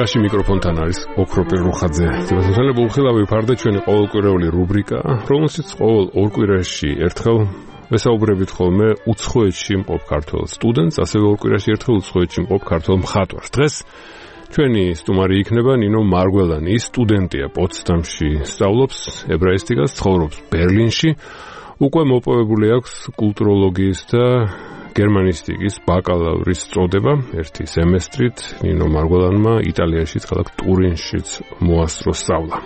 ხმაში მიკროფონთან არის ოქროპირ რუხაძე. ძებასმსალები უხილავი ფარდა ჩვენი ყოველკვირეული რუბრიკა, რომელშიც ყოველ ორ კვირაში ერთხელ ვესაუბრებით ხოლმე უცხოეთში მყოფ ქართველ სტუდენტს, ასევე ორ კვირაში ერთხელ უცხოეთში მყოფ ქართველ მხატვარს. დღეს ჩვენი სტუმარი იქნება ნინო მარგველანი. ის სტუდენტია პოტსდამში, სწავლობს ებრაისტიკას, ცხოვრობს ბერლინში. უკვე მოპოვებული აქვს კულტუროლოგიის და გერმანისტიკის ბაკალავრის წოდება ერთი სემესტრით. ნინო მარგველანმა იტალიაში ქალაქ ტურინშიც მოასწრო სწავლა.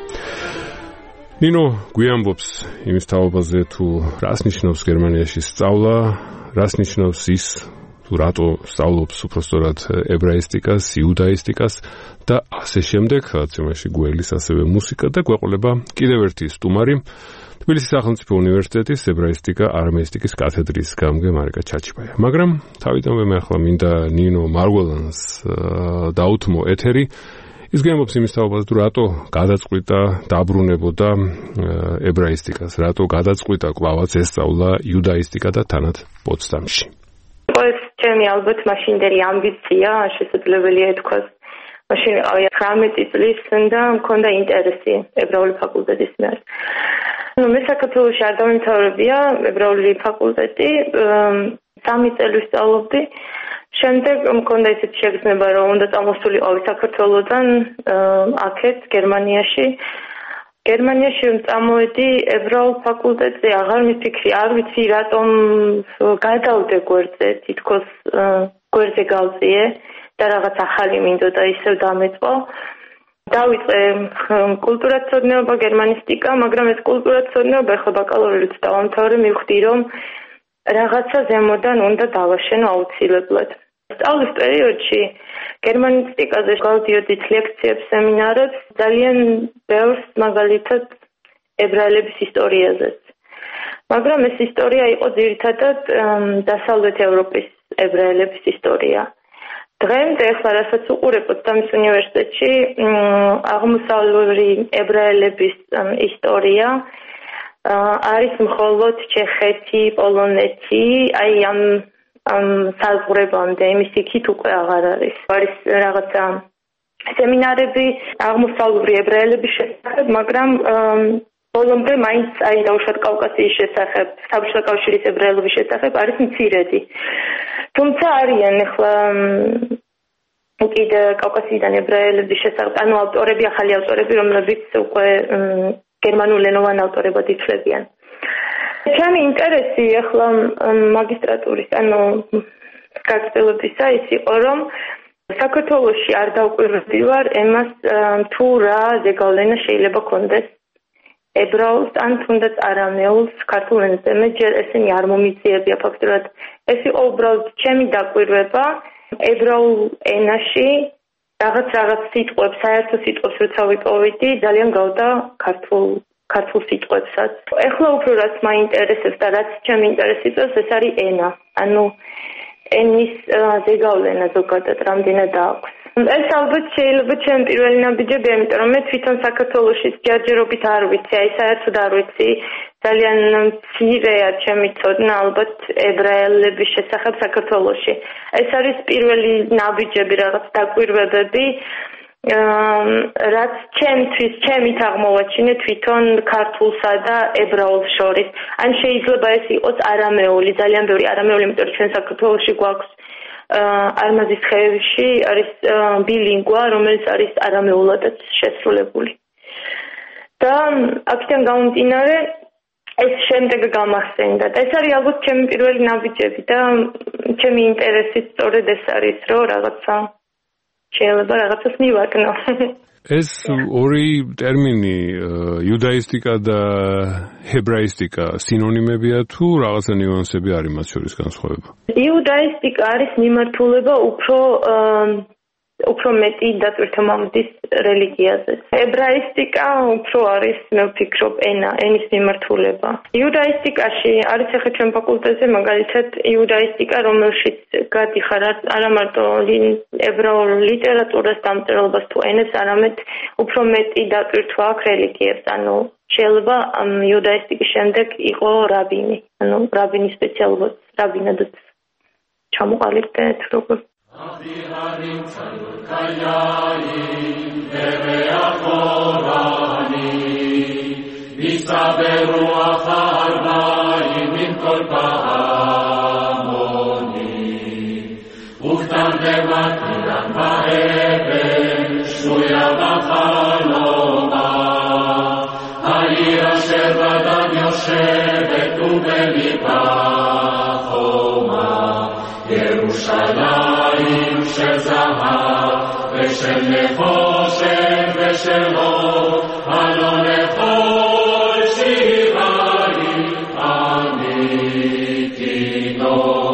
ნინო გვიამბობს იმის თაობაზე, თუ რას ნიშნავს გერმანიაში სწავლა, რას ნიშნავს ის, თუ რატო სწავლობს უпростоრად ებრაისტიკას, იუდაისტიკას და ასე შემდეგ, რაც იმაში გველის ასევე მუსიკა და გვეყოლება კიდევ ერთი სტუმარი, თბილისის სახელმწიფო უნივერსიტეტის ებრაისტიკა არამეისტიკის კათედრის გამგე მარიკა ჩაჩიბაია. მაგრამ თავიდანვე მე ახლა მინდა ნინო მარგველანს დაუთმო ეთერი. ის გვიამბობს იმის თაობაზე, თუ რატო გადაწყვიტა დაბრუნებოდა ებრაისტიკას, რატო გადაწყვიტა კვლავაც ესწავლა იუდაისტიკა და თანაც პოტსდამში. ეს ჩემი ალბათ მაშინდელი ამბიცია, შესაძლებელია ითქვას. მაშინ ვიყავი 19 წლის და მქონდა ინტერესი ებრაული ფაკულტეტის მიერ. მე საქართველოში არ დამემთავრებია ებრაული ფაკულტეტი, 3 წელი ვსწავლობდი. შემდეგ მქონდა ისეთი შეგრძნება, რომ უნდა წამოსულიყავი საქართველოდან აქეთ გერმანიაში. გერმანიაში წამოვედი ებრაულ ფაკულტეტზე, აღარ მიფიქრი, არ ვიცი რატომ გადავდე გვერდზე, თითქოს გვერდზე გავწიე და რაღაც ახალი მინდოდა ისევ დამეწყო. დავიწყე კულტურათმცოდნეობა, გერმანისტიკა, მაგრამ ეს კულტურათმცოდნეობა ახლა ბაკალავრიურით დავამთავრე, მივხვდი, რომ რაღაცა ზემოდან უნდა დავაშენო აუცილებლად. სწავლის პერიოდში გერმანისტიკაზე გავდიოდით ლექციებს, სემინარებს, ძალიან ბევრს, მაგალითად ებრაელების ისტორიაზეც. მაგრამ ეს ისტორია იყო ძირითადად დასავლეთ ევროპის ებრაელების ისტორია. დღემდე ახლა რასაც უყურებ პოტსდამის უნივერსიტეტში, აღმოსავლური ებრაელების ისტორია არის მხოლოდ ჩეხეთი, პოლონეთი, აი ამ საზღვრებამდე, იმის იქით უკვე აღარ არის. არის რაღაცა სემინარები აღმოსავლური ებრაელების შესახებ, მაგრამ ბოლომდე მაინც აი დაუშვათ კავკასიის შესახებ, საბჭოთა კავშირის ებრაელობის შესახებ არის მცირედი. თუმცა არიან ახლა კიდე კავკასიიდან ებრაელების შესახებ, ანუ ავტორები, ახალი ავტორები, რომლებიც უკვე გერმანულენოვან ავტორებად ითვლებიან. ჩემი ინტერესი ახლა მაგისტრატურის, ანუ გაგრძელებისა ის იყო, რომ საქართველოში არ დავკვირვები ვარ ემას, თუ რა ზეგავლენა შეიძლება კონდეს ებრაულს ან თუნდაც არამეულს ქართულ ენაზე. მე ჯერ ესენი არ მომიძიებია ფაქტურად. ეს იყო უბრალოდ ჩემი დაკვირვება ებრაულ ენაში, რაღაც სიტყვებს, საერთო სიტყვებს როცა ვიპოვიდი, ძალიან გავდა ქართულ სიტყვებსაც. ეხლა უფრო რაც მაინტერესებს და რაც ჩემი ინტერესი წევს, ეს არის ენა. ანუ ენის ზეგავლენა ზოგადად რამდენად აქვს. ეს ალბათ შეიძლება ჩემი პირველი ნაბიჯებია, იმიტომ რომ მე თვითონ საქართველოში ჯერჯერობით არ ვიცი, აი საერთოდ არ ვიცი. ძალიან მცირეა ჩემი ცოდნა ალბათ ებრაელების შესახებ საქართველოში. ეს არის პირველი ნაბიჯები, რაღაც დაკვირვებები, რაც ჩემით აღმოვაჩინე თვითონ ქართულსა და ებრაულს შორის. ან შეიძლება ეს იყოს არამეული, ძალიან ბევრი არამეული, იმიტომ რომ ჩვენ საქართველოში გვაქვს არმაზის ხეებში არის ბილინგვა, რომელიც არის არამეულადაც შესრულებული. და აქედან გამომდინარე ეს შემდეგ გამახსენდა. და ეს არის ალბათ ჩემი პირველი ნაბიჯები და ჩემი ინტერესიც სწორედ ეს არის, რომ რაღაცა შეიძლება რაღაცას მივაკნო. ეს ორი ტერმინი იუდაისტიკა და ებრაისტიკა სინონიმებია თუ რაღაცა ნიუანსები არის მათ შორის განსხვავება? იუდაისტიკა არის მიმართულება უფრო მეტი დატვირთვამამდის რელიგიაზე. ებრაისტიკა უფრო არის, მე ვფიქრობ, ენის მიმართულება. იუდაისტიკაში არის ახლა ჩვენ ფაკულტეტზე მაგალითად იუდაისტიკა, რომელშიც გადიხარ არა მარტო ებრაულ ლიტერატურას დამწერლობას თუ ენებს, არამედ უფრო მეტი დატვირთვა აქვს რელიგიებს. ანუ შეიძლება იუდაისტიკის შემდეგ იყო რაბინი, ანუ რაბინის სპეციალობაც რაბინადაც ჩამოყალიბდეთ როგორ. ירושלים של זהב ושל נחושת ושל אור, הלא לכל שיריים אמיתי נור.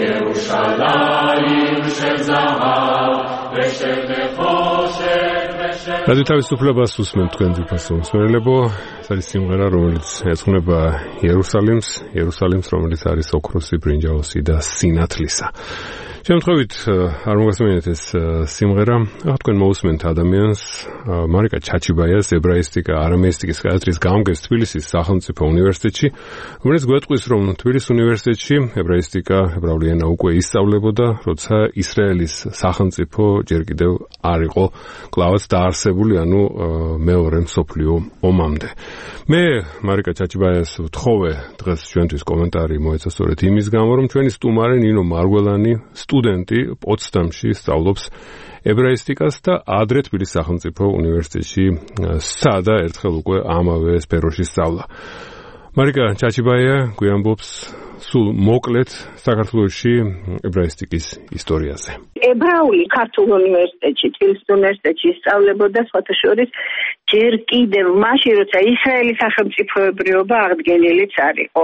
ירושלים של זהב ושל נחושת ושל... რადიო თავისუფლებას უსმენთ თქვენ ძვირფასო მსმენელებო, ეს არის სიმღერა, რომელიც ეძღვნება იერუსალიმს, რომელიც არის ოქროსი, ბრინჯაოსი და სინათლისა. შემთხვევით არ მოგასმენთ ეს სიმღერა, თქვენ მოусმენთ ადამიანს, მარიკა ჩაჩიბაიას ებრაისტიკა, არამეისტიკის კათედრის გამგეს თბილისის სახელმწიფო უნივერსიტეტში, რომელიც გვეტყვის, რომ თბილისის უნივერსიტეტში ებრაისტიკა, ებრაული ენა უკვე ისწავლებოდა, როცა ისრაელის სახელმწიფო ჯერ კიდევ არ იყო კლავაც დაარსებული, ანუ მეორე მსოფლიო ომამდე. მე მარიკა ჩაჩიბაიას ვთხოვე დღეს ჩვენთვის კომენტარი მოეცა სწორედ იმის გამო, რომ ჩვენი სტუმარი ნინო მარგველანი სტუდენტი პოტსდამში სწავლობს ებრაისტიკას და ადრე თბილისის სახელმწიფო უნივერსიტეტში სცადა ერთხელ უკვე ამავე სფეროში სწავლა. მარიკა ჩაჩიბაია გვიამბობს სულ მოკლედ საქართველოში ებრაისტიკის ისტორიაზე. ებრაული ქართულ უნივერსიტეტში, თბილისის უნივერსიტეტში სწავლებოდა სხვათა შორის ჯერ კიდევ მაშინ, როცა ისრაელის სახელმწიფოებრიობა აღდგენილიც არ იყო.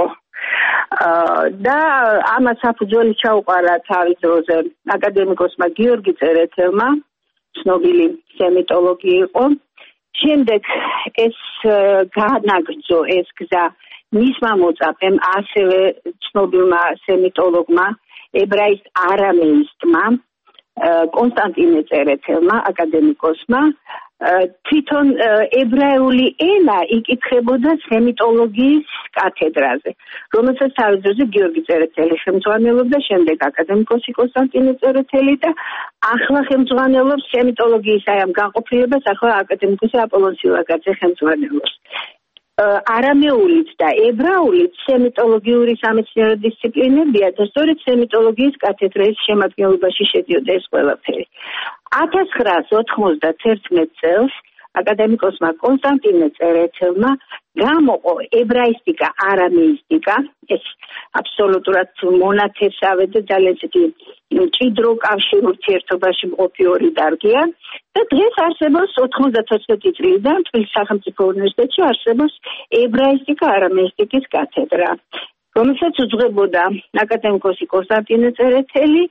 და ამას საფუძველი ჩაუყარა თავის დროზე აკადემიკოსმა გიორგი წერეთელმა, ცნობილი სემიტოლოგი იყო. შემდეგ ეს განაგრძო ეს გზა მისმა მოწაფემ, ასევე ცნობილმა სემიტოლოგმა, ებრაისტ არამეისტმა, კონსტანტინე წერეთელმა, აკადემიკოსმა, თვითონ ებრაული ენა იკითხებოდა სემიტოლოგიის კათედრაზე, რომელსაც თავის დროზე გიორგი წერეთელი ხელმძღვანელობდა, შემდეგ აკადემიკოსი კონსტანტინე წერეთელი და ახლა ხელმძღვანელობს სემიტოლოგიის ამ განყოფილებას, ახლა აკადემიკოსი აპოლონ სილაკაძე ხელმძღვანელობს. არამეულით და ებრაულით სემიტოლოგიური სამეცნიერო დისციპლინებია და სწორედ სემიტოლოგიის კათედრის შემადგენლობაში შედიოდა ეს ყველაფერი. 1991 წელს აკადემიკოსმა კონსტანტინე წერეთელმა გამოყო ებრაისტიკა, არამეისტიკა, ეს აბსოლუტურად მონათესავე და ძალიან მჭიდრო კავშირ ურთიერთობაში მყოფი ორი დარგია და დღეს არსებობს 94 წლიდან თბილისის სახელმწიფო უნივერსიტეტში არსებობს ებრაისტიკა, არამეისტიკის კათედრა, რომელსაც უძღვებოდა აკადემიკოსი კონსტანტინე წერეთელი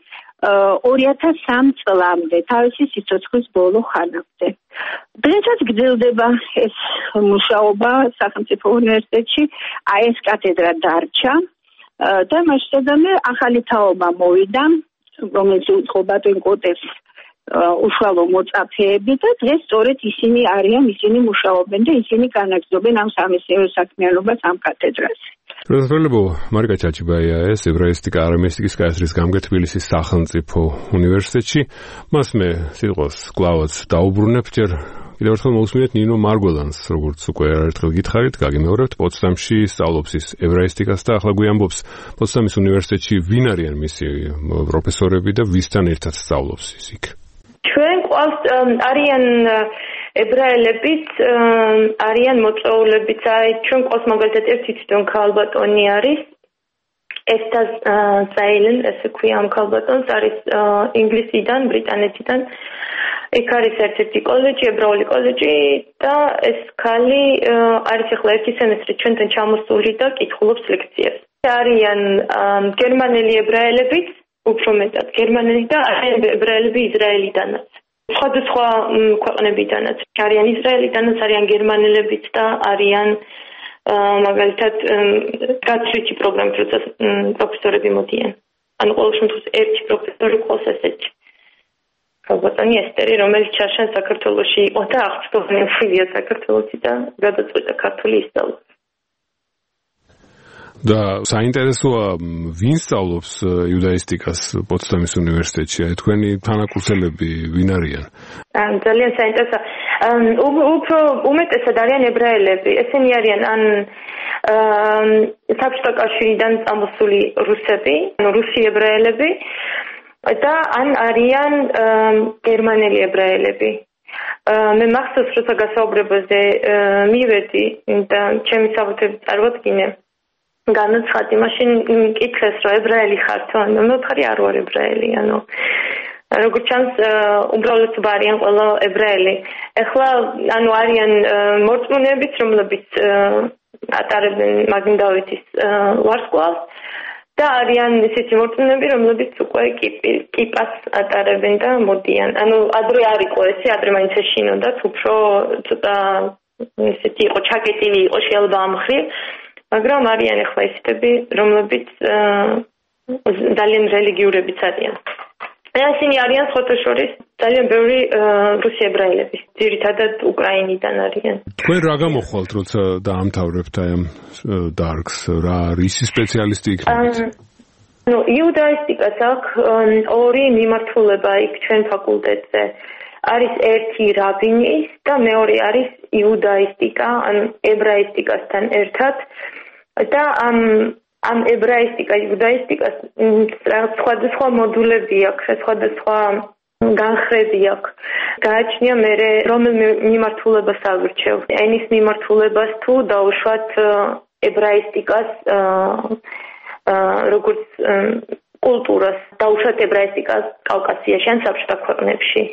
2003 წლამდე, თავისი სიცოცხლის ბოლო ხანამდე. დღესაც გრძელდება ეს მუშაობა სახელმწიფო უნივერსიტეტში, ეს კათედრა დარჩა და მასშტაბზე ახალი თაობა მოვიდა, რომელიც უძღვება ტენკოტეს უშუალო მოწაფეები და დღეს სწორედ ისინი არიან, ისინი მუშაობენ და ისინი განაგრძობენ ამ სამეცნიერო საქმიანობას ამ კათედრაზე. პროფესორებო, მარიკა ჩაჩიბაია ეს ებრაისტიკა, არამეისტიკის კათედრის გამგე თბილისის სახელმწიფო უნივერსიტეტში. მას მე სიტყვას კლავაც დაუბრუნებ, ჯერ კიდევ ერთხელ მოусმინეთ ნინო მარგველანს, როგორც უკვე ერთხელ გითხარით, გაგიმეორებთ, პოტსდამში სწავლობს ის ებრაისტიკას და ახლა გვიამბობს პოტსდამის უნივერსიტეტში ვინ არიან მისი პროფესორები და ვისთან ერთად სწავლობს ის იქ. ჩვენ ყავს არიან ებრაელებიც, არიან მოწვეულებიც, ჩვენ ყავს მაგალითად ერთი თვითონ ქალბატონი არის, ესტას ზაილენ, ესე ქვია ამ ქალბატონს, არის ინგლისიდან, ბრიტანეთიდან, იქ არის ერთ-ერთი კოლეჯი, ებრაული კოლეჯი და ეს ქალი არის ახლა ერთი სემესტრი ჩვენთან ჩამოსული და კითხულობს ლექციებს. არიან გერმანელი ებრაელებიც, უფრო მეტად გერმანელი და ებრაელები ისრაელიდანაც. სხვადასხვა ქვეყნებიდანაც არიან ისრაელიდანაც, არიან გერმანელებიც და არიან მაგალითად გაცვლითი პროგრამით, როცა პროფესორები მოდიან. ანუ ყოველ შემთხვევაში ერთი პროფესორი ყავს ესეთი. ქალბატონი ესტერი, რომელიც ჩარშან საქართველოში იყო და აღწევანებულია საქართველოში და გადაწყვიტა ქართული ისწავლოს. და საინტერესოა ვინ სწავლობს იუდაისტიკას პოტსდამის უნივერსიტეტში? თქვენი თანაკურსელები ვინ არიან? ძალიან საინტერესო. უფრო უმეტესად არიან ებრაელები. ესენი არიან ან საბჭოთა კავშირიდან წამოსული რუსები, რუსი ებრაელები და ან არიან გერმანელი ებრაელები. მე მახსოვს, როცა გასაუბრებაზე მივედი და ჩემი საბუთები წარვადგინე, განაცხადი, მაშინ მკითხეს, რომ ებრაელი ხართ? მე ვთქარი, არ ვარ ებრაელი, როგორც ჩანს, უბრალოდ არიან ყველა ებრაელი. ეხლა არიან მორწმუნეებიც, რომლებიც ატარებენ მაგინ დავითის ვარსკვლავს და არიან ისეთი მორწმუნეები, რომლებიც უკვე კიპას ატარებენ და მოდიან. ადრე არ იყო ესე, ადრე მაინც ეშინოდათ, უფრო ცოტა ისეთი იყო, ჩაკეტილი იყო შეიძლება ამ მხრივ, მაგრამ არიან ახლა ისეთები, რომლებიც ძალიან რელიგიურებიც არიან. ესენი არიან სხვათა შორის ძალიან ბევრი რუსი ებრაელები, ძირითადად უკრაინიდან არიან. თქვენ რა გამოხვალთ, როცა დაამთავრებთ აი ამ დარგს, რა რისი სპეციალისტი იქნებით? იუდაისტიკას აქვს ორი მიმართულება იქ ჩვენ ფაკულტეტზე. არის ერთი რაბინის და მეორე არის იუდაისტიკა, ან ებრაისტიკასთან ერთად და ამ ებრაისტიკა, იუდაისტიკას სხვადასხვა მოდულები აქვს, სხვადასხვა განხრები აქვს. გააჩნია მე რომელ მიმართულებას ავირჩევ. ენის მიმართულებას თუ დაუშვათ ებრაისტიკას როგორც კულტურას, დაუშვათ ებრაისტიკას კავკასიაში ან საბჭოთა ქვეყნებში.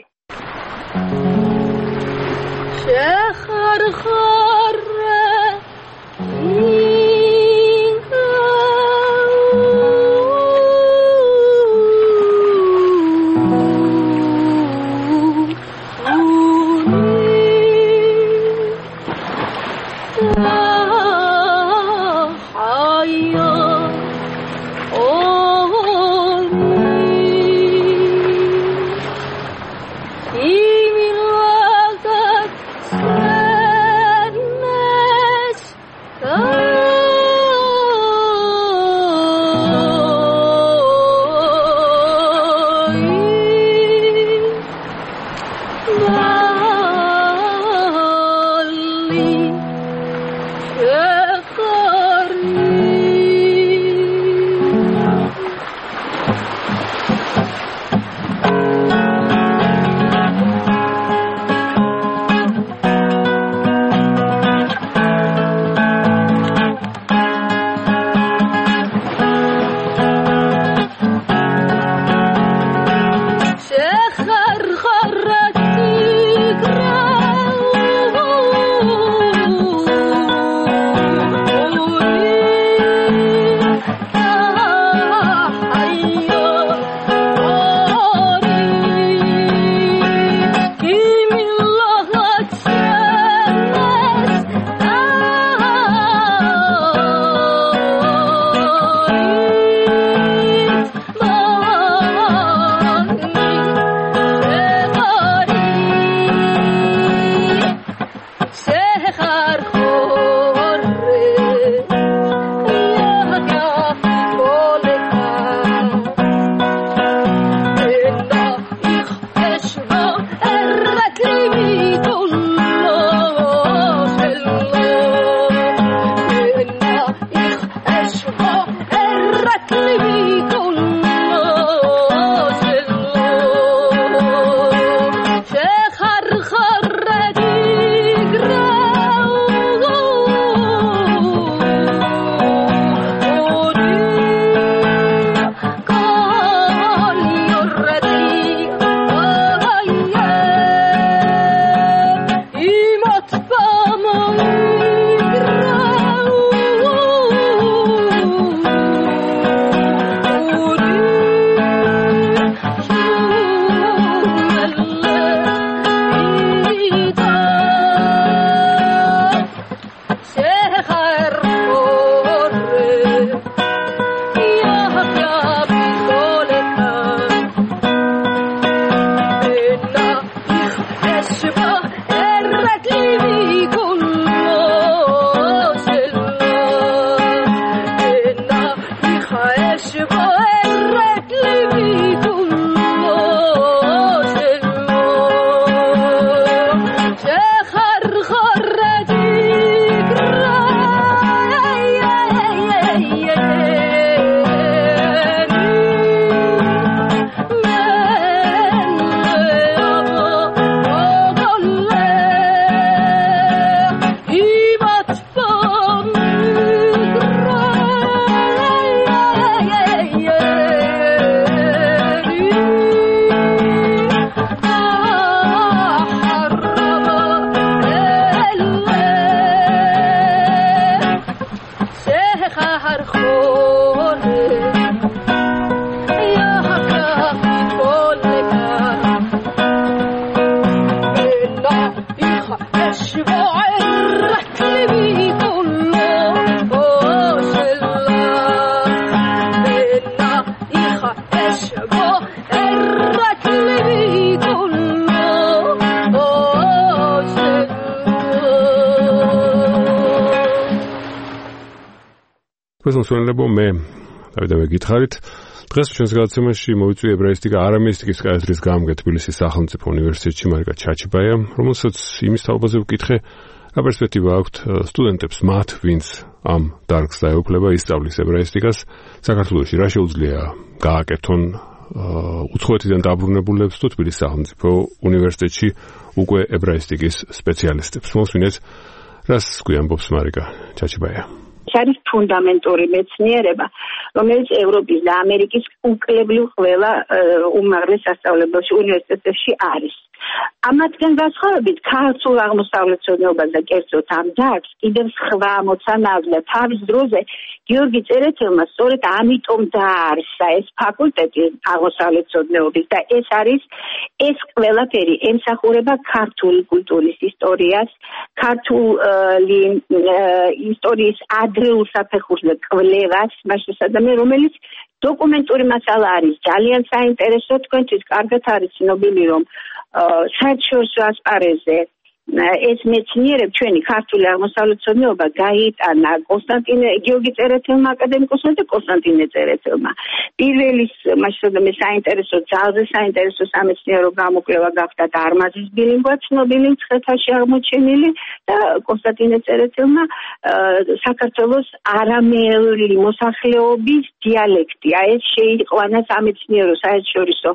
მოსვენებო მე დავით მეკითხარით დღეს ჩვენს გადაცემაში მოვიწვია ებრაისტიკა არამეისტიკის კათედრის გამგე თბილისის სახელმწიფო უნივერსიტეტში მარიკა ჩაჩიბაია, რომელსაც იმის თაობაზე ვკითხე, რა პერსპექტივა აქვთ სტუდენტებს მათ, ვინც ამ დარგს დაეუფლება ისწავლის ებრაისტიკას საქართველოში, რა შეუძლია გააკეთონ უცხოეთიდან დაბრუნებულებს თუ თბილისის სახელმწიფო უნივერსიტეტში უკვე ებრაისტიკის სპეციალისტებს. მოსვინეთ, რას გვიამბობს მარიკა ჩაჩიბაია. არის ფუნდამენტური მეცნიერება, რომელიც ევროპის და ამერიკის უკლებლივ ყველა უმაღლეს სასწავლებელში უნივერსიტეტებში არის. ამათგან განსხვავებით, ქართულ აღმოსავლეთმცოდნეობას და კერძოდ ამ დარგს კიდევ სხვა მოცანავდა თავის დროზე გიორგი წერეთელმა სწორედ ამიტომ დააარსა ეს ფაკულტეტი აღმოსავლეთმცოდნეობის და ეს ყველაფერი ემსახურება ქართული კულტურის ისტორიას, ქართული ისტორიის ადრეულ საფეხურს და კვლევას, მაშინ სადამე რომელიც დოკუმენტური მასალა არის ძალიან საინტერესო, თქვენთვის კარგად არის ცნობილი, რომ საერთაშორისო ასპარეზზე ეს მეცნიერები ჩვენი ქართული აღმოსავლეთმცოდნეობა გაიტანა გიორგი წერეთელმა აკადემიკოსმა და კონსტანტინე წერეთელმა. პირველის მასშტაბზე საინტერესო, ძალზე საინტერესო სამეცნიერო გამოკვლევა გახდა დარმაზის ბილინგვა ცნობილი მცხეთაში აღმოჩენილი და კონსტანტინე წერეთელმა საქართველოს არამეელი მოსახლეობის დიალექტი. ეს შეიყვანა სამეცნიერო საერთაშორისო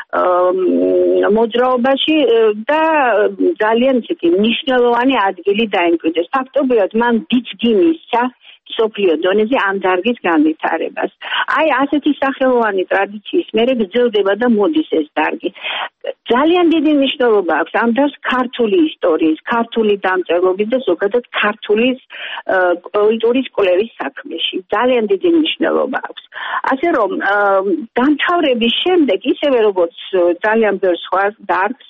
მოძრაობაში და ძალიან მნიშვნელოვანი ადგილი დაიმკვიდრეს. ფაქტობრივად მან დიდი მისცა სოფლიო დონეზე ამ დარგის განვითარებას. აი ასეთი სახელოვანი ტრადიციის მერე გრძელდება და მოდის ეს დარგი. ძალიან დიდი მნიშვნელობა აქვს ამ დარგს ქართული ისტორიის, ქართული დამწერლობის და ზოგადად ქართული კულტურის კვლევის საქმეში. ძალიან დიდი მნიშვნელობა აქვს. ასე რომ დამთავრების შემდეგ, ისევე როგორც ძალიან ბევრ სხვა დარგს,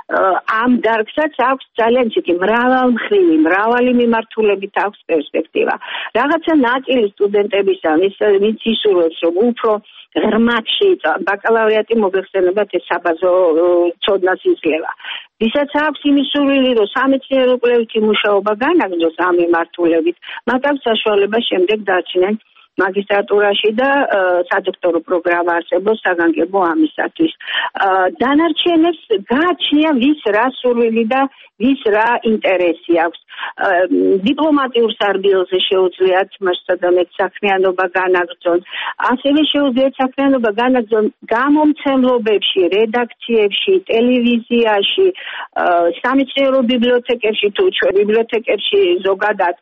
ამ დარგსაც აქვს ძალიან ცივი მრავალმხრივი, მრავალი მიმართულებით აქვს პერსპექტივა. რაღაცა ნაწილი სტუდენტებისა, ვინც ისურვებს, რომ უფრო ღრმად შეიწვა ბაკალავრიატი მოგეხსენებათ ეს საბაზო ცოდნას იძლევა. ვისაც აქვს იმის სურვილი, რომ სამეცნიერო კვლევითი მუშაობა განაგრძოს ამ მიმართულებით, მათ აქვს საშუალება შემდეგ დარჩნენ მაგისტრატურაში და სადოქტორო პროგრამა არსებობს საგანგებო ამისათვის. დანარჩენებს გააჩნია ვის რა სურვილი და ვის რა ინტერესი აქვს. დიპლომატიურ სარბიელზე შეუძლიათ მასშტაბით საქმიანობა განაგრძონ. ასევე შეუძლიათ საქმიანობა განაგრძონ გამომცემლობებში, რედაქციებში, ტელევიზიაში, სამეცნიერო ბიბლიოთეკებში თუ ჩვენ ბიბლიოთეკებში ზოგადად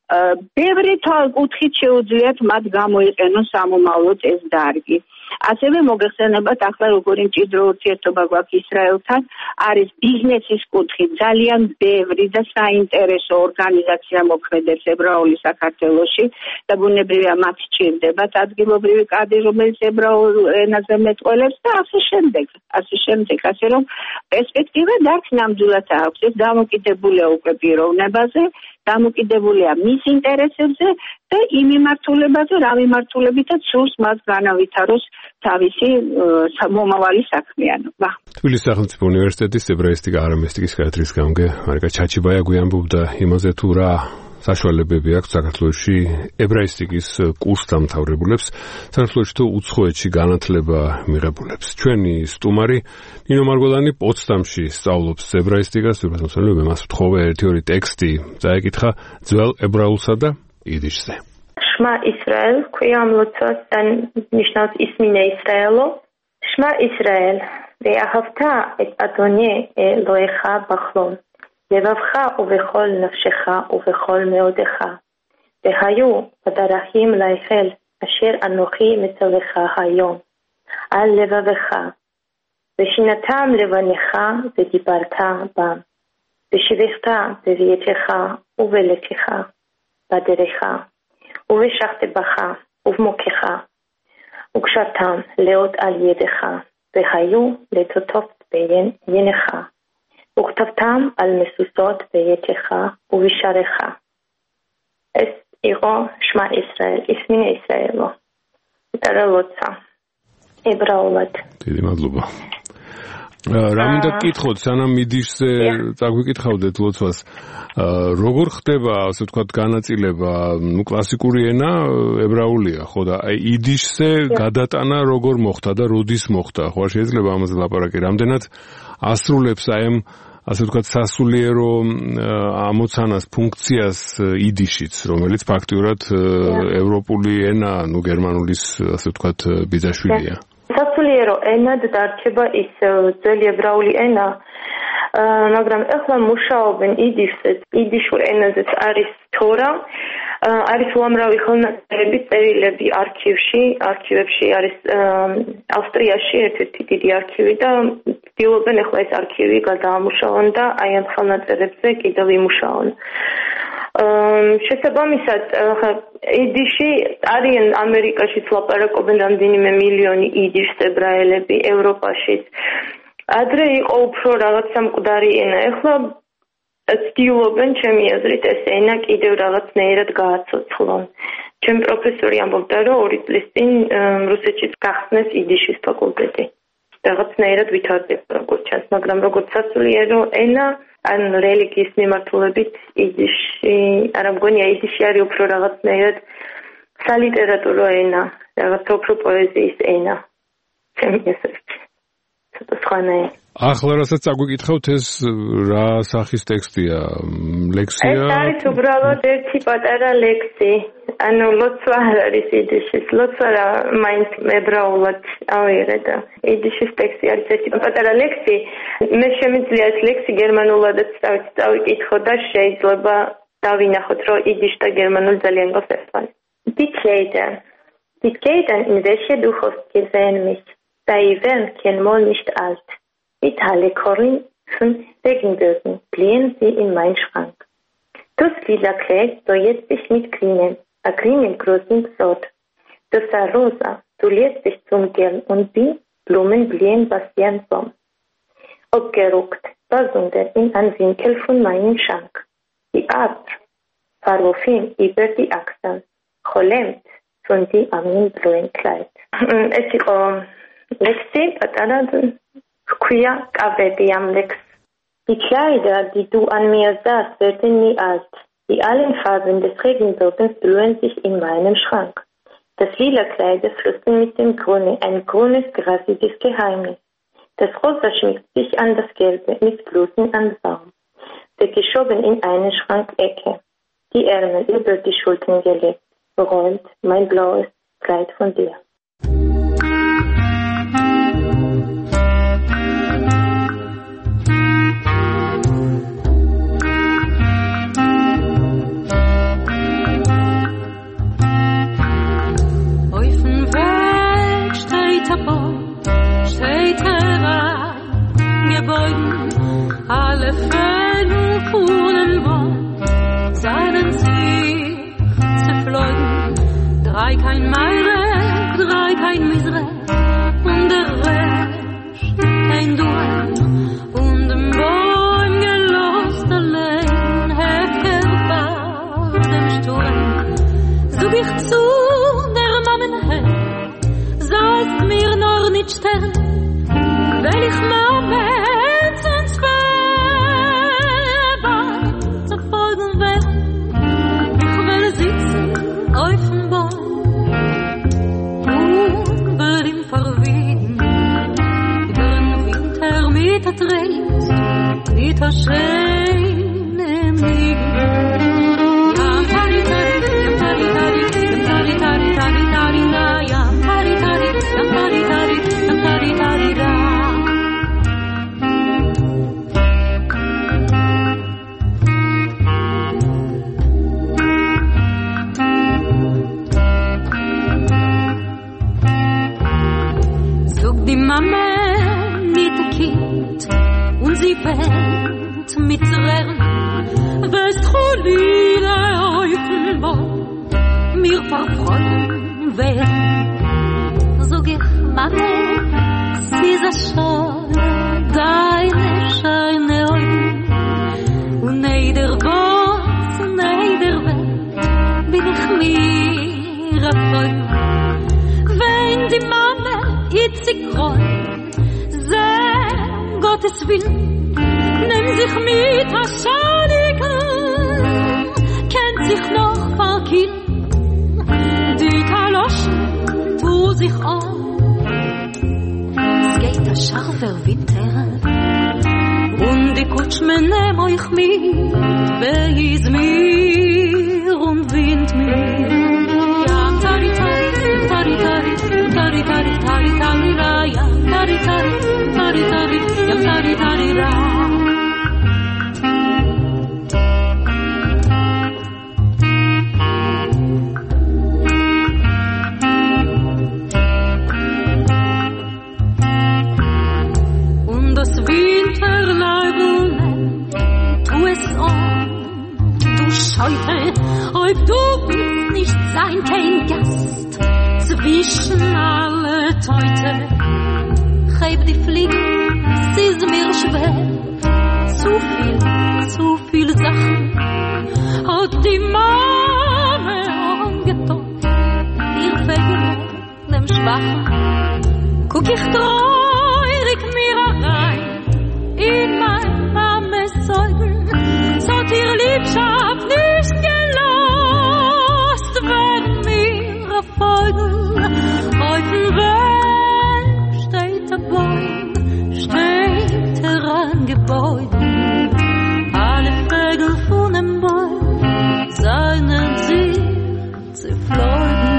ბევრი კუთხით შეუძლიათ მათ გამოიყენონ სამომავლოდ ეს დარგი. ასევე მოგეხსენებათ ახლა როგორი მჭიდრო ურთიერთობა გვაქვს ისრაელთან, არის ბიზნესის კუთხით ძალიან ბევრი და საინტერესო ორგანიზაცია მოქმედებს ებრაული საქართველოში და ბუნებრივია მათ სჭირდებათ ადგილობრივი კადრი, რომელიც ებრაულ ენაზე მეტყველებს და ასე შემდეგ. ასე რომ პერსპექტივა დარგს ნამდვილად აქვს. ეს დამოკიდებულია უკვე პიროვნებაზე, დამოკიდებულია მის ინტერესებზე და იმ მიმართულებაზე, რა მიმართულებითაც სურს მას განავითაროს თავისი მომავალი საქმიანობა. თბილისის სახელმწიფო უნივერსიტეტის ებრაისტიკა არამეისტიკის კათედრის გამგე მარიკა ჩაჩიბაია გვიამბობდა იმაზე თუ რა საშუალებები აქვს საქართველოში ებრაისტიკის კურს დამთავრებულებს, საქართველოში თუ უცხოეთში განათლება მიღებულებს. ჩვენი სტუმარი ნინო მარგოლანი პოცდამში სწავლობს ებრაისტიკას, ვიბრასმოსალები მას ვთხოვე ერთი-ორი ტექსტი წაეკითხა ძველ ებრაულსა და იდიშზე. Shma Israel, ქვია ამ ლოცვას და ნიშნავს ისმინე ისრაელო. Shma Israel, ואהבת את אדוני אלוהיך בכל לבבך ובכל נפשך ובכל מאודך. והיו בדרכים להיכל אשר אנוכי מצווך היום על לבבך. ושינתם לבניך ודיברת בם. ושיבחת בביתך ובלקך בדרך. ובשחת בך ובמוקך. וקשרתם לאות על ידך. והיו לטוטוף בעיניך. וכתבתם על מסוסות ביתך ובשעריך. ეს იყო შმა ისრაელ, ისმინე ისრაელო. და როცა ებრაულად. დიდი მადლობა. რა მინდა გკითხოთ, სანამ მიდიშზე წაგვიკითხავდეთ ლოცვას, როგორ ხდება, ასე ვთქვათ, განაწილება, კლასიკური ენა ებრაულია, ხო და აი იდიშზე გადატანა როგორ მოხდა და როდის მოხდა? ხო, შეიძლება ამაზე ლაპარაკი, რამდენად ასრულებს აი ამ ასე ვთქვათ, სასულიერო ამოცანას, ფუნქციას იდიშიც, რომელიც ფაქტიურად ევროპული ენა, გერმანულის, ასე ვთქვათ, ბიძაშვილია. სასულიერო ენად დარჩება ის ძველი ებრაული ენა, მაგრამ ახლა მუშაობენ იდიშზეც, იდიშურ ენაზეც არის თორა, არის უამრავი ხელნაწერები, წერილები არქივებში არის ავსტრიაში ერთ-ერთი დიდი არქივი და ცდილობენ ახლა ეს არქივი გადაამუშავონ და აი ამ ხელნაწერებზე კიდევ იმუშაონ. შესაბამისად, იდიში არიან ამერიკაშიც ლაპარაკობენ რამდენიმე მილიონი იდიშს ებრაელები, ევროპაშიც. ადრე იყო უფრო რაღაცა მკვდარი ენა, ახლა ცდილობენ ჩემი აზრით ეს ენა კიდევ რაღაცნაირად გააცოცხლონ. ჩემი პროფესორი ამბობდა, რომ 2 წლის წინ რუსეთშიც გახსნეს იდიშის ფაკულტეტი. რაღაცნაირად ვითარდება როგორც ჩანს, მაგრამ როგორც სასულიერო ენა, ან რელიგიის მიმართულებით იდიში, არა მგონია იდიში არის უფრო რაღაცნაირად სალიტერატურო ენა, რაღაცა უფრო პოეზიის ენა. ჩემი აზრით. ცოტა სხვანაირი. ახლა რასაც წაგვიკითხავთ, ეს რა სახის ტექსტია? ლექსია? ეს არის უბრალოდ ერთი პატარა ლექსი. ანუ ლოცვა არ არის იდიშის, ლოცვა რა მაინც ებრაულად ავიღე და იდიშის ტექსტი არის ერთი პატარა ლექსი. მე შემიძლია ეს ლექსი გერმანულადაც წავიკითხო და შეიძლება დავინახოთ, რომ იდიშ და გერმანული ძალიან გასწავლი. Die Kleidern, in welche du hast gesehen mich, sei werden kein Mal nicht alt. Mit alle Korn von Regenbögen blieben sie in meinen Schrank. Das lila Kleid soll jetzt dich mit grünen großen Sort. Das war rosa, du lässt dich zum Gel und die Blumen blieben Bastian Baum. Abgeruckt, besonders in einen Winkel von meinem Schrank. Die Art verworfen über die Achseln, cholemt von die armen blauen Kleid. Es ist Lexi, Patana, Quia, Kabedi am Lex. Die Kleider, die du an mir sahst, werden nie alt. Die allen Farben des Regenbogens blühen sich in meinem Schrank. Das lila Kleid flüstert mit dem Grünen, ein grünes, grasiges Geheimnis. Das Rosa schmiegt sich an das Gelbe mit Blusen an Baum. Weggeschoben in eine Schrankecke. Die Ärmel über die Schultern gelegt, rollt mein blaues Kleid von dir. Alle Fäden fuhren Baum, seinen sie zerflogen. 3 kein Meire, 3 kein Misere, und der Rest ein Duell. Und im Baum gelost allein, heftig war dem Sturm. Sog ich zu der Mammen her, sagst mir noch nicht Stern, weil ich Mama mit der schöne Mig. Ja, tari tari, tari tari, tari tari, tari tari na, ja, tari tari, tari tari, tari tari da. Sog die Mama mit der Kind und sie fängt mit Tränen, wirst Cholile Häufenbaum mir verfreuen werden. Sog ich, Mama, sie ist schon deine scheine Augen und neider was, neider Welt bin ich mir erfreuen. Wenn die Mama jetzt sich freut, Gottes Willen, nimm sich mit der Schaligen, kennt sich noch verkillen, die Kaloschen tu sich an. Es geht der scharfer Winter, und die Kutschmen nehm euch mit, behies mir und wind mir. Ja, tari tari, tari tari, tari tari, tari tari ra, ja, tari tari, tari tari, ja, tari tari ra. Heute, ob du willst nicht sein, kein Gast zwischen alle Teute. Heb die Fliege, sie ist mir schwer, zu viel Sachen hat die Mama angetan. Ihr Vögel, dem Schwachen, guck ich treurig mir rein in mein Mames Säugel, so ihr Liebschaft nicht gelost, wenn mir Vögel auf dem Weg steht der Baum, steht herangebäude. Alle Vögel von dem Baum seinen sich zerfleuden.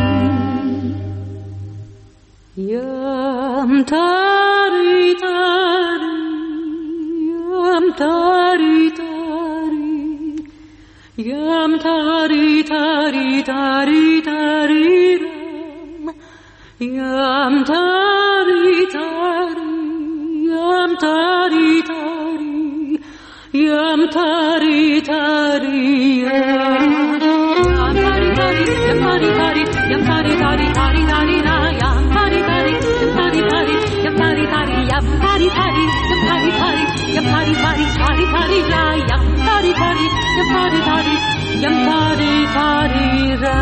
Yam tari tari, yam tari tari, yam tari tari tari tari ram, yam tari tari, yam tari tari, yam tari tari ram, yam tari tari, yam tari tari, yam tari tari tari tari ra, yam tari tari, yam tari tari, yam tari tari, yam tari tari, yam tari tari, yam tari tari tari tari ra, yam tari tari, yam tari tari, yam tari tari ra.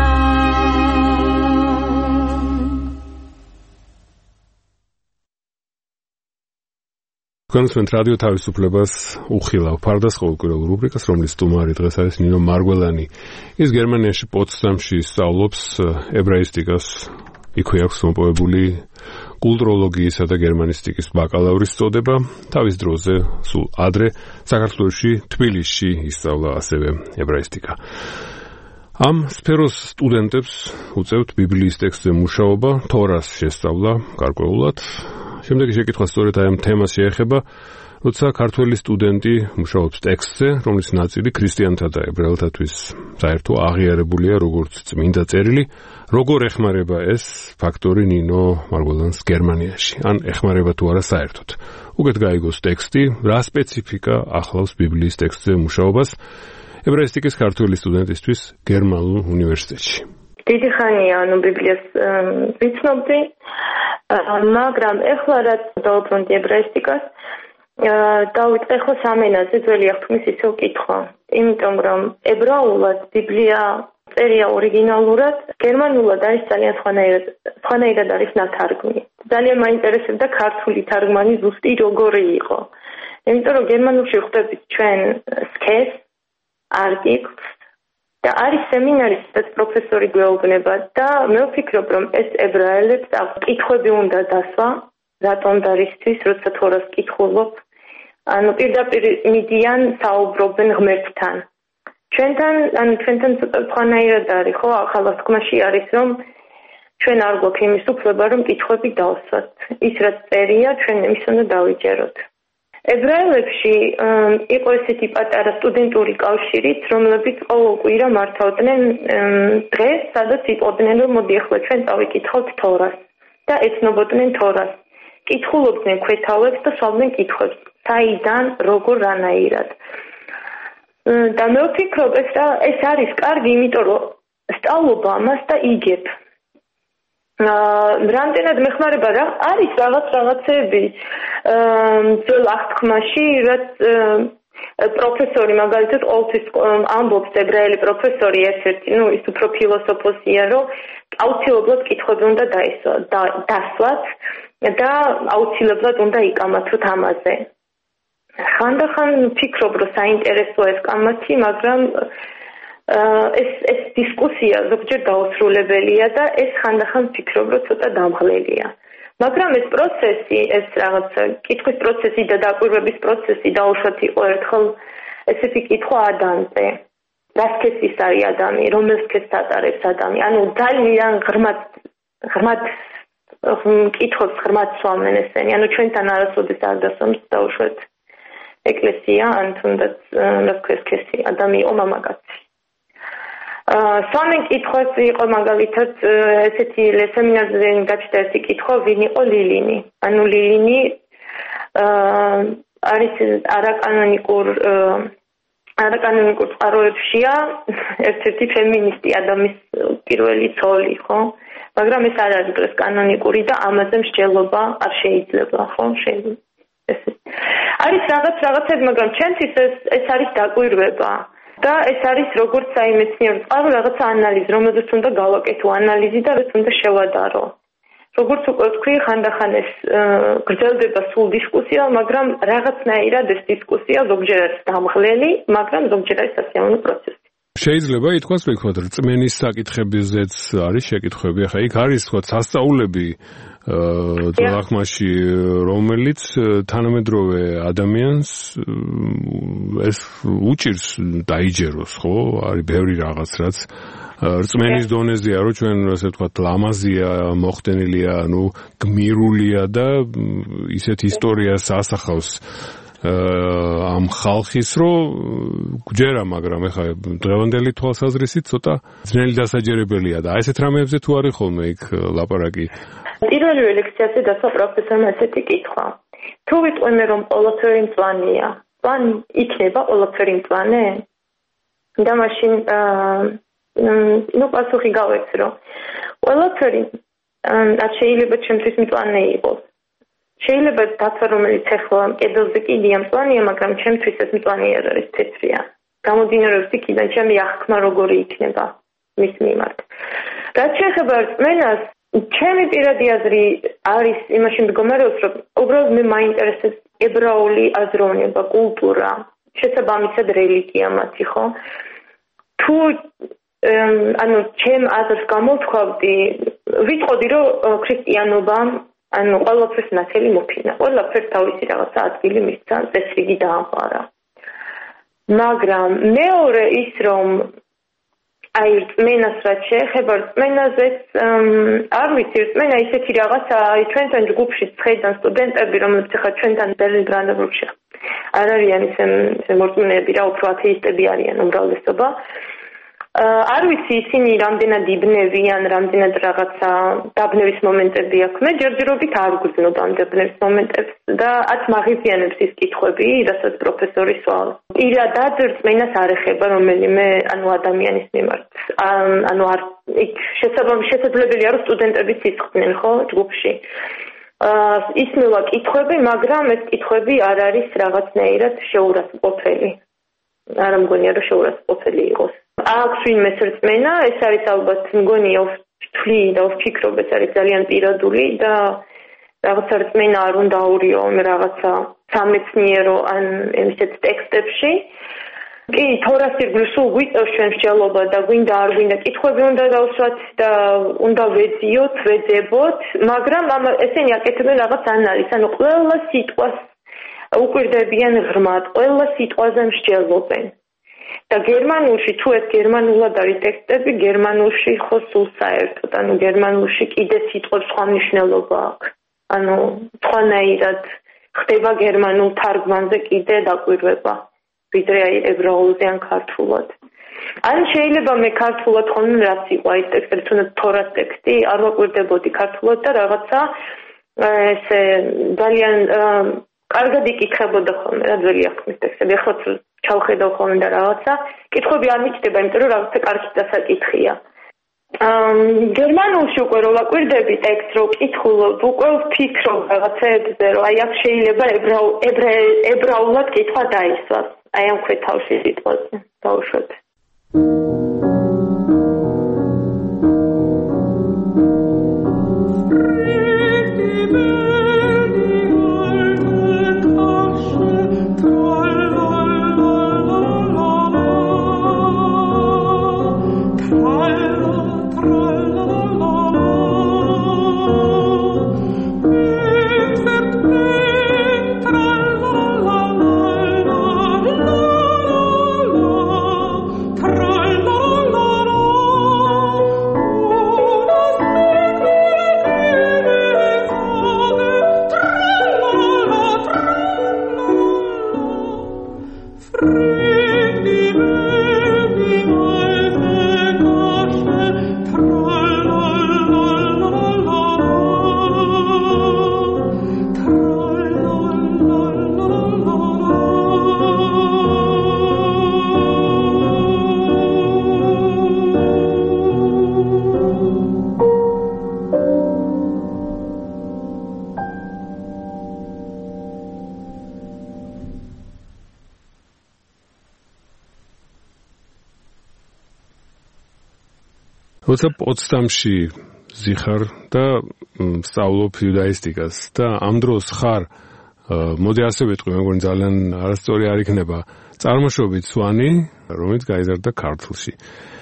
განსვენთ რადიო თავისუფლებას უხილავ ფარდას ყოველკვირეულ რუბრიკას, რომლის სტუმარი დღეს არის ნინო მარგველანი. ის გერმანიაში პოტსდამში სწავლობს ებრაისტიკას, იქვე აქვს მოპოვებული კულტუროლოგიისა და გერმანისტიკის ბაკალავრის წოდება. თავის დროზე, სულ ადრე, საქართველოში, თბილისში ისწავლა ასევე ებრაისტიკა. ამ სფეროს სტუდენტებს უწევთ ბიბლიის ტექსტზე მუშაობა, თორას შესწავლა გარკვეულად. შემდეგი შეკითხვა სწორედ აი ამ თემას შეეხება, როცა ქართველი სტუდენტი მუშაობს ტექსტზე, რომლის ნაწილი ქრისტიანთა და ებრაელთათვის საერთო აღიარებულია როგორც წმინდა წერილი, როგორ ეხმარება ეს ფაქტორი ნინო მარგველანს გერმანიაში? ან ეხმარება თუ არა საერთოდ? უკეთ გაიგოს ტექსტი, რა სპეციფიკა ახლავს ბიბლიის ტექსტზე მუშაობას ებრაისტიკის ქართველი სტუდენტისთვის გერმანულ უნივერსიტეტში? დიდი ხანია ბიბლიას ვიცნობდი, მაგრამ ეხლა რაც დავუბრუნდი ებრაისტიკას, დავიწყე ხო სამენაზე ძველი აღთქმის ისევ კითხვა. იმიტომ რომ ებრაულად ბიბლია წერია ორიგინალურად, გერმანულად არის ძალიან სხვანაირად არის ნათარგმნი. ძალიან მაინტერესებდა ქართული თარგმანი ზუსტი როგორი იყო. იმიტომ რომ გერმანულში ხვდებით ჩვენ სქეს, არტიკლს და არის სემინარი, სადაც პროფესორი გვეუბნება და მე ვფიქრობ, რომ ეს ებრაელებს კითხვები უნდა დასვა, რატომ და რისთვის, როცა თორას კითხულობ. ანუ პირდაპირ მიდიან საუბრობენ ღმერთთან. ჩვენთან ცოტა სხვანაირად არის, ხო, ახალ აღთქმაში არის, რომ ჩვენ არ გვაქვს იმის უფლება, რომ კითხვები დავსვათ. ის რაც წერია, ჩვენ იმის უნდა დავიჯეროთ. ებრაელებში იყო ესეთი პატარა სტუდენტური კავშირიც, რომლებიც ყოველ კვირა მართავდნენ დღეს, სადაც იპოვდნენ, რომ მოდი ახლა ჩვენ წავიკითხავთ თორას და ეცნობოდნენ თორას. კითხულობდნენ ქვეთავებს და სვავდნენ კითხვებს. საიდან, როგორ, რანაირად. და მე ვფიქრობ, ეს არის კარგი, იმიტომ რომ სწავლობა ამას და იგებ. რამდენად მეხმარება რა არის რაღაცეები ძველ აღთქმაში, რაც პროფესორი მაგალითად ყოველთვის ამბობს, ებრაელი პროფესორი ერთ-ერთი, ის უფრო ფილოსოფოსია, რომ აუცილებლად კითხვები უნდა დასვათ და აუცილებლად უნდა იკამათოთ ამაზე. ხანდახან ვფიქრობ, რომ საინტერესოა ეს კამათი, მაგრამ ეს დისკუსია ზოგჯერ დაუსრულებელია და ეს ხანდახან ვფიქრობ, რომ ცოტა დამღლელია. მაგრამ ეს პროცესი, ეს რაღაც კითხვის პროცესი და დაკვირვების პროცესი დაუშვათ იყო ერთხელ ესეთი კითხვა ადამიანზე. რა სქესის არის ადამიანი, რომელ სქესს ატარებს ადამიანი. ანუ ძალიან ღრმად კითხავს, ღრმად სვამენ ესენი. ანუ ჩვენთან არასოდეს არ დასვამს დაუშვათ ეკლესია, ან თუნდაც რა სქესი ადამიანი იყო მამაკაცი. სვამენ კითხვას იყო მაგალითად ესეთი სემინარზე გაჩნდა ერთი კითხვა, ვინ იყო ლილინი. ანუ ლილინი არის არაკანონიკურ წყაროებშია ერთ-ერთი ფემინისტი ადამიანის პირველი ცოლი, ხო? მაგრამ ეს არ არის დღეს კანონიკური და ამაზე მსჯელობა არ შეიძლება, ხო? არის რაღაცები, მაგრამ ჩემთვის ეს არის დაკვირვება და ეს არის როგორც მეცნიერულ წყარო რაღაცა ანალიზი, რომელზეც უნდა გავაკეთო ანალიზი და რაც უნდა შევადარო. როგორც უკვე ვთქვი, ხანდახან ეს გრძელდება სულ დისკუსია, მაგრამ რაღაცნაირად ეს დისკუსია ზოგჯერ არის დამღლელი, მაგრამ ზოგჯერ არის სასიამოვნო პროცესი. შეიძლება ითქვას, ვთქვათ, რწმენის საკითხებზეც არის შეკითხვები. ახლა იქ არის ვთქვათ სასწაულები ძაღლახმაში, რომელიც თანამედროვე ადამიანს ეს უჭირს დაიჯეროს, ხო? არის ბევრი რაღაც, რაც რწმენის დონეზეა, რომ ჩვენ ასე ვთქვათ, ლამაზია, მოხდენილია, ანუ გმირულია და ისეთ ისტორიას ასახავს ამ ხალხის, რომ გვჯერა, მაგრამ ეხლა დღევანდელი თვალსაზრისით ცოტა ძნელი დასაჯერებელია და ესეთ რამეებზე თუ არის ხოლმე იქ ლაპარაკი. პირველივე ლექციაზე დასვა პროფესორმა ესეთი კითხვა. თუ ვიტყვიმე, რომ ყველაფერი მწვანეა, მწვანე იქნება ყველაფერი მწვანე? და მაშინ პასუხი გავეცი, რომ ყველაფერი არ შეიძლება ჩემთვის მწვანე იყოს. შეიძლება დაცვა, რომელიც ახლა კედელზე კიდია მწვანეა, მაგრამ ჩემთვის ეს მწვანე არ არის, თეთრია. გამომდინარეობს იქიდან ჩემი აღქმა როგორი იქნება მის მიმართ. რაც შეეხება რწმენას, ჩემი პირადი აზრი არის იმაში მდგომარეობს, რომ უბრალოდ მე მაინტერესებს ებრაული აზროვნება, კულტურა, შესაბამისად რელიგია მათი, ხო? თუ ანუ ჩემ აზრს გამოვთქვავდი, ვიტყოდი, რომ ქრისტიანობა ანუ ყველაფერს ნათელი მოფინა, ყველაფერს თავისი რაღაცა ადგილი მისცა, წესრიგი დაამყარა. მაგრამ მეორე ის, რომ აი რწმენას რაც შეეხება, რწმენაზეც არ ვიცი, რწმენა ისეთი რაღაცა, აი ჩვენთან ჯგუფში ხედან სტუდენტები, რომლებიც ახლა ჩვენთან ბერლინ-ბრანდენბურგში არ არიან ისე მორწმუნეები რა, უფრო ათეისტები არიან უმრავლესობა. არ ვიცი ისინი რამდენად იბნევიან, რამდენად რაღაცა დაბნევის მომენტები აქვს. მე ჯერჯერობით არ გვგზნობ ამ დაბნევის მომენტებს და ათ მაღიზიანებს ის კითხვები, რასაც პროფესორი სვავს. პირადად რწმენას არ ეხება რომელიმე ანუ ადამიანის მიმართ. ანუ არ იქ შესაძლებელია რომ სტუდენტებიც ისხდნენ, ხო, ჯგუფში. ისმევა კითხვები, მაგრამ ეს კითხვები არ არის რაღაცნაირად შეურაცხმყოფელი. არ მგონია რომ შეურაცხმყოფელი იყოს. აქვს ვინმეს რწმენა, ეს არის ალბათ მგონია ვთვლი და ვფიქრობ, ეს არის ძალიან პირადული და რაღაცა რწმენა არ უნდა აურიო რაღაცა სამეცნიერო ან ისეთ ტექსტებში. კი, თორას ირგვლივ სულ გვიწევს ჩვენ მსჯელობა და გვინდა არ გვინდა კითხვები უნდა დავსვათ და უნდა ვეძიოთ, ვეძებოთ, მაგრამ ესენი აკეთებენ რაღაც ანალიზს, ანუ ყველა სიტყვას უკვირდებიან ღრმად, ყველა სიტყვაზე მსჯელობენ. და გერმანულში თუ ეს გერმანულად არის ტექსტები, გერმანულში ხო სულ საერთოდ, ანუ გერმანულში კიდე სიტყვებს სხვა მნიშვნელობა აქვს. ანუ სხვანაირად ხდება გერმანულ თარგმანზე კიდე დაკვირვება, ვიდრე აი ებრაულზე ან ქართულად. ან შეიძლება მე ქართულად ხოლმე რაც იყო ეს ტექსტი, თუნდაც თორას ტექსტი, არ ვაკვირდებოდი ქართულად და რაღაცა ესე ძალიან კარგად იკითხებოდა ხოლმე რა ძველი აღქმის ტექსტები. ახლა ჩავხედავ ხოლმე და რაღაცა კითხვები არ მიჩნდება, იმიტომ რომ რაღაცა კარგი დასაკითხია. გერმანულში უკვე რო ვაკვირდები ტექსტს, რო კითხულობ, უკვე ვფიქრობ რაღაცებზე, რომ აი აქ შეიძლება ებრაულად კითხვა დაისვას. აი ამ ქვეთავში სიტყვაზე დავუშვათ. როცა პოტსდამში ზიხარ და სწავლობ იუდაისტიკას და ამ დროს ხარ მოდი ასე ვიტყვი, მეგონი ძალიან არასწორი არ იქნება, წარმოშობით სვანი, რომელიც გაიზარდა ქართლში.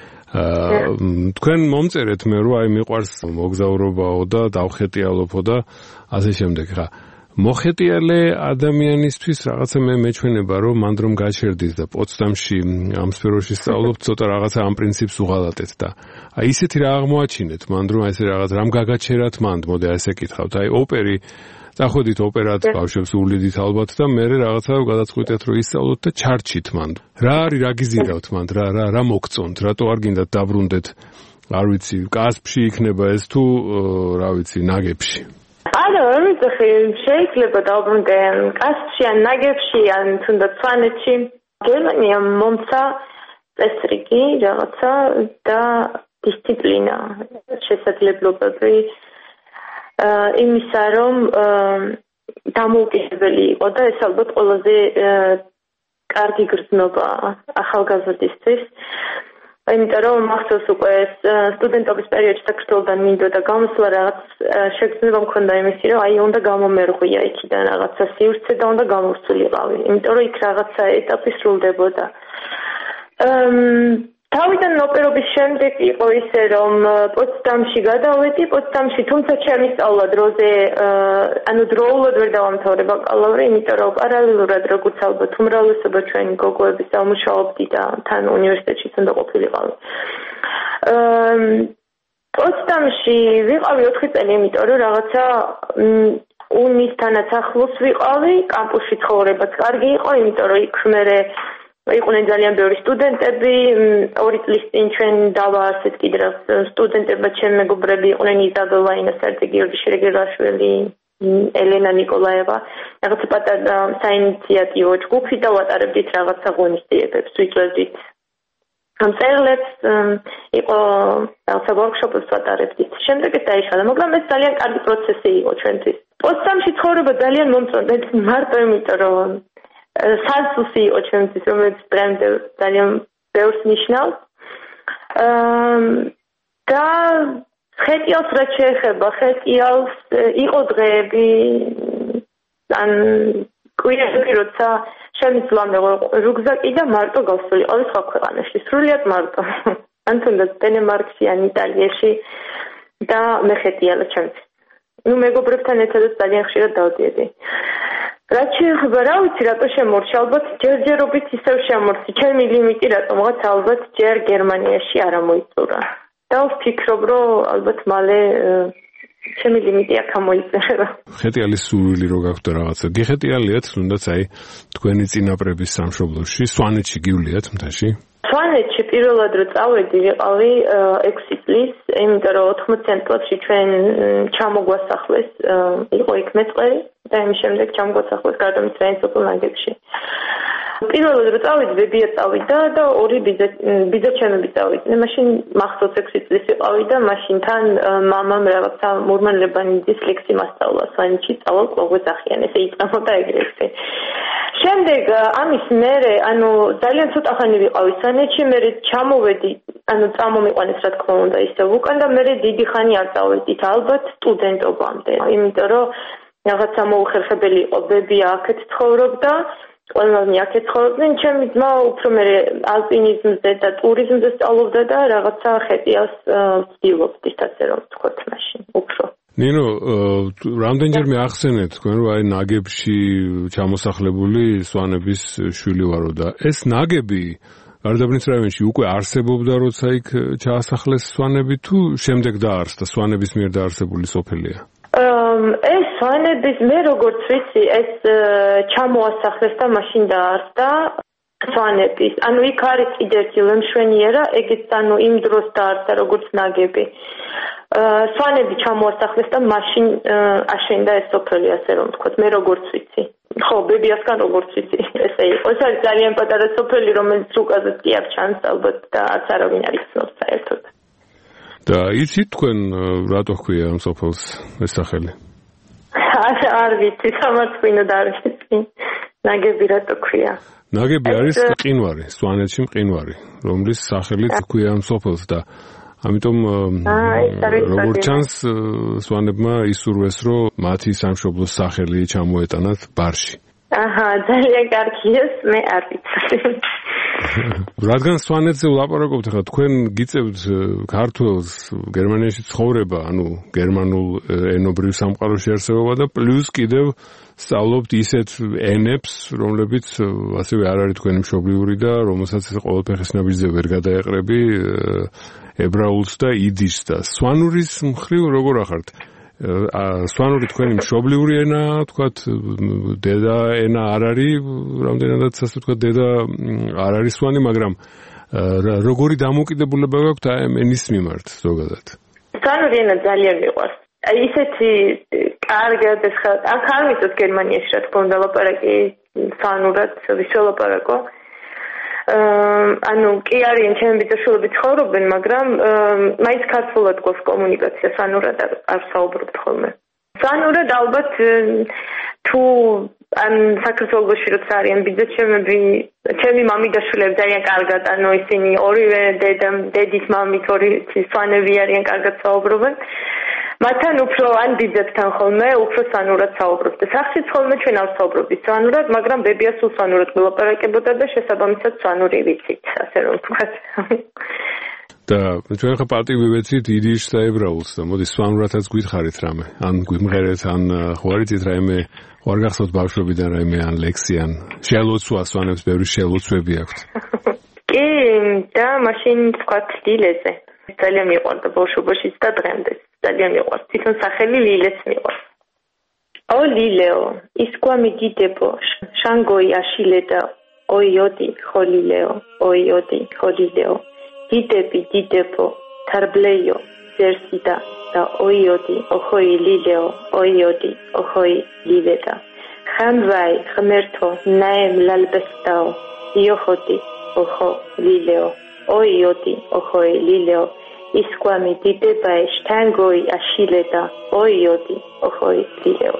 თქვენ მომწერეთ მე რომ აი მიყვარს მოგზაურობაო და დავხეტიალობო და ასე შემდეგ. ხა მოხეტიალე ადამიანისთვის რაღაცა მე მეჩვენება რომ მანდ რომ გაჩერდით და პოტსდამში ამ სფეროში სწავლობთ, ცოტა რაღაცა ამ პრინციპს უღალატეთ და აი ისეთი რა აღმოაჩინეთ მანდ რომ აი ესე რაღაც რამ გაგაჩერათ მანდ, მოდი ასე კითხავთ. აი ოპერი წახვედით ოპერად ბავშვებს უვლიდით ალბათ და მე რაღაცა გადაწყვიტეთ რომ ისწავლოთ და ჩარჩით მანდ. რა არის, რა გიზიდავთ მანდ, რა მოგწონთ, რატო არ გინდათ დაბრუნდეთ, არ ვიცი, კასპში იქნება ეს თუ რა ვიცი, ნაგებში. არა, შეიძლება დაუბრუნდე კასპში ან ნაგებში ან თუნდაც სვანეთში. გერმანია მომცა წესრიგი რაღაცა და დისციპლინა, შესაძლებლობები იმისა, რომ დამოუკიდებელი იყო და ეს ალბათ ყველაზე კარგი გრძნობა ახალგაზრდისთვის. იმიტომ რომ მახსოვს უკვე სტუდენტობის პერიოდში საქართველოდან მინდოდა გამოსვლა, რაღაც შეგრძნება მქონდა იმისი, რომ აი უნდა გამომერღვია იქიდან რაღაცა სივრცე და უნდა გამოვსულიყავი. იმიტომ რომ იქ რაღაცა ეტაპი სრულდებოდა. თავიდან ოპერობის შემდეგ იყო ისე, რომ პოტსდამში გადავედი, პოტსდამში თუმცა ჩემი სწავლა დროზე, ანუ დროულად ვერ დავამთავრე ბაკალავრი, იმიტომ რომ პარალელურად როგორც ალბათ უმრავლესობა ჩვენი გოგოები სამუშაობდი და თან უნივერსიტეტშიც უნდა ყოფილიყავი. პოტსდამში ვიყავი 4 წელი, იმიტომ რომ რაღაცა უნისთანაც ახლოს ვიყავი, კამპუსში ცხოვრებაც კარგი იყო, იმიტომ რომ იქ მერე იყვნენ ძალიან ბევრი სტუდენტები, 2 წლის წინ ჩვენ დავაარსეთ კიდევ სტუდენტებმა ჩემი მეგობრები იყვნენ იზაბელა ინასარდი, გიორგი შერეგელაშვილი, ელენა ნიკოლაევა, რაღაც პატარა საინიციატივო ჯგუფი და ვატარებდით რაღაცა ღონისძიებებს, ვიწვევდით მწერლებს, იყო რაღაცა ვორქშოპებს ვატარებდით. შემდეგ ეს დაიშალა, მაგრამ ეს ძალიან კარგი პროცესი იყო ჩვენთვის. პოტსდამში ცხოვრება ძალიან მომწონდა, მარტო იმიტომ რომ სანსუსი იყო ჩვენთვის, რომელიც ბრენდ ძალიან ბევრს ნიშნავს. და ხეტიალს რაც შეეხება, ხეტიალს იყო დღეები, ან კვირები, როცა შემიძლია რუგზაკი და მარტო გავსულიყავი სხვა ქვეყანაში, სრულიად მარტო. ან თუნდაც დენმარკში, ან იტალიაში და მე ხეტიალა ჩემთვის. მეგობრებთან ერთადაც ძალიან ხშირად დავდიედი. რაც შეეხება, რა ვიცი, რატო შემორჩა, ალბათ ჯერჯერობით ისევ შემორჩა. ჩემი ლიმიტი რატომღაც ალბათ ჯერ გერმანიაში არ ამოიწურა. და ვფიქრობ, რომ ალბათ მალე ჩემი ლიმიტი აქ ამოიწერა. ხეტიალის სურვილი რო გაქვთ რაღაცა, გიხეტიალიათ, თუნდაც აი თქვენი წინაპრების სამშობლოში, სვანეთში გიuliათ მთაში? სვანეთში პირველად რო წავედი, ვიყავი 6 წლის, იმიტომ რომ 80-იან წლებში ჩვენ ჩამოგვასახლეს, იყო იქ მეწყერი და იმის შემდეგ ჩამოგვასახლეს გარდამცველი სოფელ ნაგებში. პირველად რო წავედი, ბებია წავიდა და 2 ბიძაჩემები წავიდნენ. მაშინ მახსოვს 6 წლის ვიყავი და მაშინ თან მამამ რაღაცა მურმან-ლებანიძის ლექსი მასწავლა სვანეთში, სწავლობ ყოველდღიურ, ესე იწამოდა ეგრევე. შემდეგ ამის მერე, ანუ ძალიან ცოტა ხანი ვიყავი სვანეთში, მერე ჩამოვედი, ანუ წამომიყვანეს რა თქმა უნდა ისევ უკან და მერე დიდი ხანი არ წავედით, ალბათ სტუდენტობამდე. იმიტომ რომ რაღაცა მოუხერხებელი იყო, ბებია აქეთ ცხოვრობდა, ყველანი აქეთ ცხოვრობდნენ, ჩემი ძმა უფრო მე ალპინიზმზე და ტურიზმზე სწავლობდა და რაღაცა ხეტიას ვცდილობდით, ასე რომ ვთქვათ მაშინ, უფრო. ნინო, რამდენჯერმე ახსენეთ თქვენ, რომ აი ნაგებში ჩამოსახლებული სვანების შვილი ვარო და ეს ნაგები გარდაბნის რაიონში უკვე არსებობდა, როცა იქ ჩაასახლეს სვანები თუ შემდეგ დაარსდა სვანების მიერ დაარსებული სოფელია? ეს სვანების მე როგორც ვიცი, ეს ჩამოასახლეს და მაშინ დაარსდა სვანების. ანუ იქ არის კიდევ ერთი ლემშვენიერა, ეგეც ანუ იმ დროს დაარსდა როგორც ნაგები. სვანები ჩამოასახლეს და მაშინ აშენდა ეს სოფელი, ასე რომ ვთქვათ, მე როგორც ვიცი. ხო, ბებიასგან როგორც ვიცი, ესე იყო. ეს არის ძალიან პატარა სოფელი, რომელიც რუკაზეც კი არ ჩანს ალბათ და არც არავინ არ იცნობს საერთოდ. და იცით თქვენ რატო ჰქვია ამ სოფელს ეს სახელი? არ ვიცი, სამარცხვინოდ არ ვიცი. ნაგები რატო ჰქვია? ნაგები არის მყინვარი, სვანეთში მყინვარი, რომლის სახელით ჰქვია ამ სოფელს და ამიტომ როგორც ჩანს სვანებმა ისურვეს, რომ მათი სამშობლოს სახელი ჩამოეტანათ ბარში. აჰა, ძალიან კარგია, მე არ ვიცი. რადგან სვანეთზე ვლაპარაკობთ, ხა თქვენ გიწევთ ქართველს გერმანიაში ცხოვრება, ანუ გერმანულ ენობრივ სამყაროში არსებობა და პლუს კიდევ სწავლობთ ისეთ ენებს, რომლებიც ასევე არ არის თქვენი მშობლიური და რომელსაც ყოველ ფეხის ნაბიჯზე ვერ გადაეყრები, ებრაულს და იდიშს და სვანურის მხრივ როგორ ახართ? სვანური თქვენი მშობლიური ენა, თქვათ, დედა ენა არ არის, რამდენადაც ასე თქვათ, დედა არ არის სვანი, მაგრამ როგორი დამოკიდებულება გაქვთ აი ამ ენის მიმართ ზოგადად? სვანური ენა ძალიან მიყვარს. აი ისეთი კარგად ეს აქ არ ვიცით გერმანიაში რა თქმა უნდა ლაპარაკი სვანურად ვის ველაპარაკო. ანუ კი არიან ჩემი ბიძაშვილები ცხოვრობენ, მაგრამ მაინც ქართულად გვაქვს კომუნიკაცია, სვანურად არ საუბრობთ ხოლმე. სვანურად ალბათ თუ ან საქართველოში როცა არიან ბიძაჩემები, ჩემი მამიდაშვილები ძალიან კარგად, ანუ ისინი ორივე დედის მამით ორი სვანები არიან, კარგად საუბრობენ. მათთან უფრო ან ბიძებთან ხოლმე უფრო სვანურად საუბრობთ. სახშიც ხოლმე ჩვენ არ საუბრობთ სვანურად, მაგრამ ბებია სულ სვანურად ვილაპარაკებოდა და შესაბამისად სვანური ვიცით, ასე რომ ვთქვათ. და ჩვენ ხა პატივი ვეცით იდიშს და ებრაულს და მოდი სვანურადაც გითხარით რამე, ან გვიმღერეთ, ან ხო არ იცით რაიმე ხوار გახსოვთ ბავშვობიდან რაიმე ან ლექსი, ან შელოცვა სვანებს ბევრი შელოცვები აქვთ. კი, და მაშინ ვთქვათ ლილეზე. ძალიან მიყვარდა ბავშვობაშიც და დღემდე. ძალიან მიყვარს. თვითონ სახელი ლილეც მიყვარს. ო ლილეო, ისკვამი დიდებო, შანგოი აშილედა, ოიოდი, ხოლილეო, ოიოდი, ხოლილეო. დიდები, დიდებო, თარბლეიო, ზერსიდა და ოიოდი, ოხოი ლილეო, ოიოდი, ოხოი ლილედა. ხამვაი, ღმერთო, ნაემ ლალბესტაო, იოხოდი, ოხო ლილეო, ოიოდი, ოხოი ლილეო. ისკვამი დიდებაე შთანგოი აშილედა, ოიოდი, ოხოი ლილეო.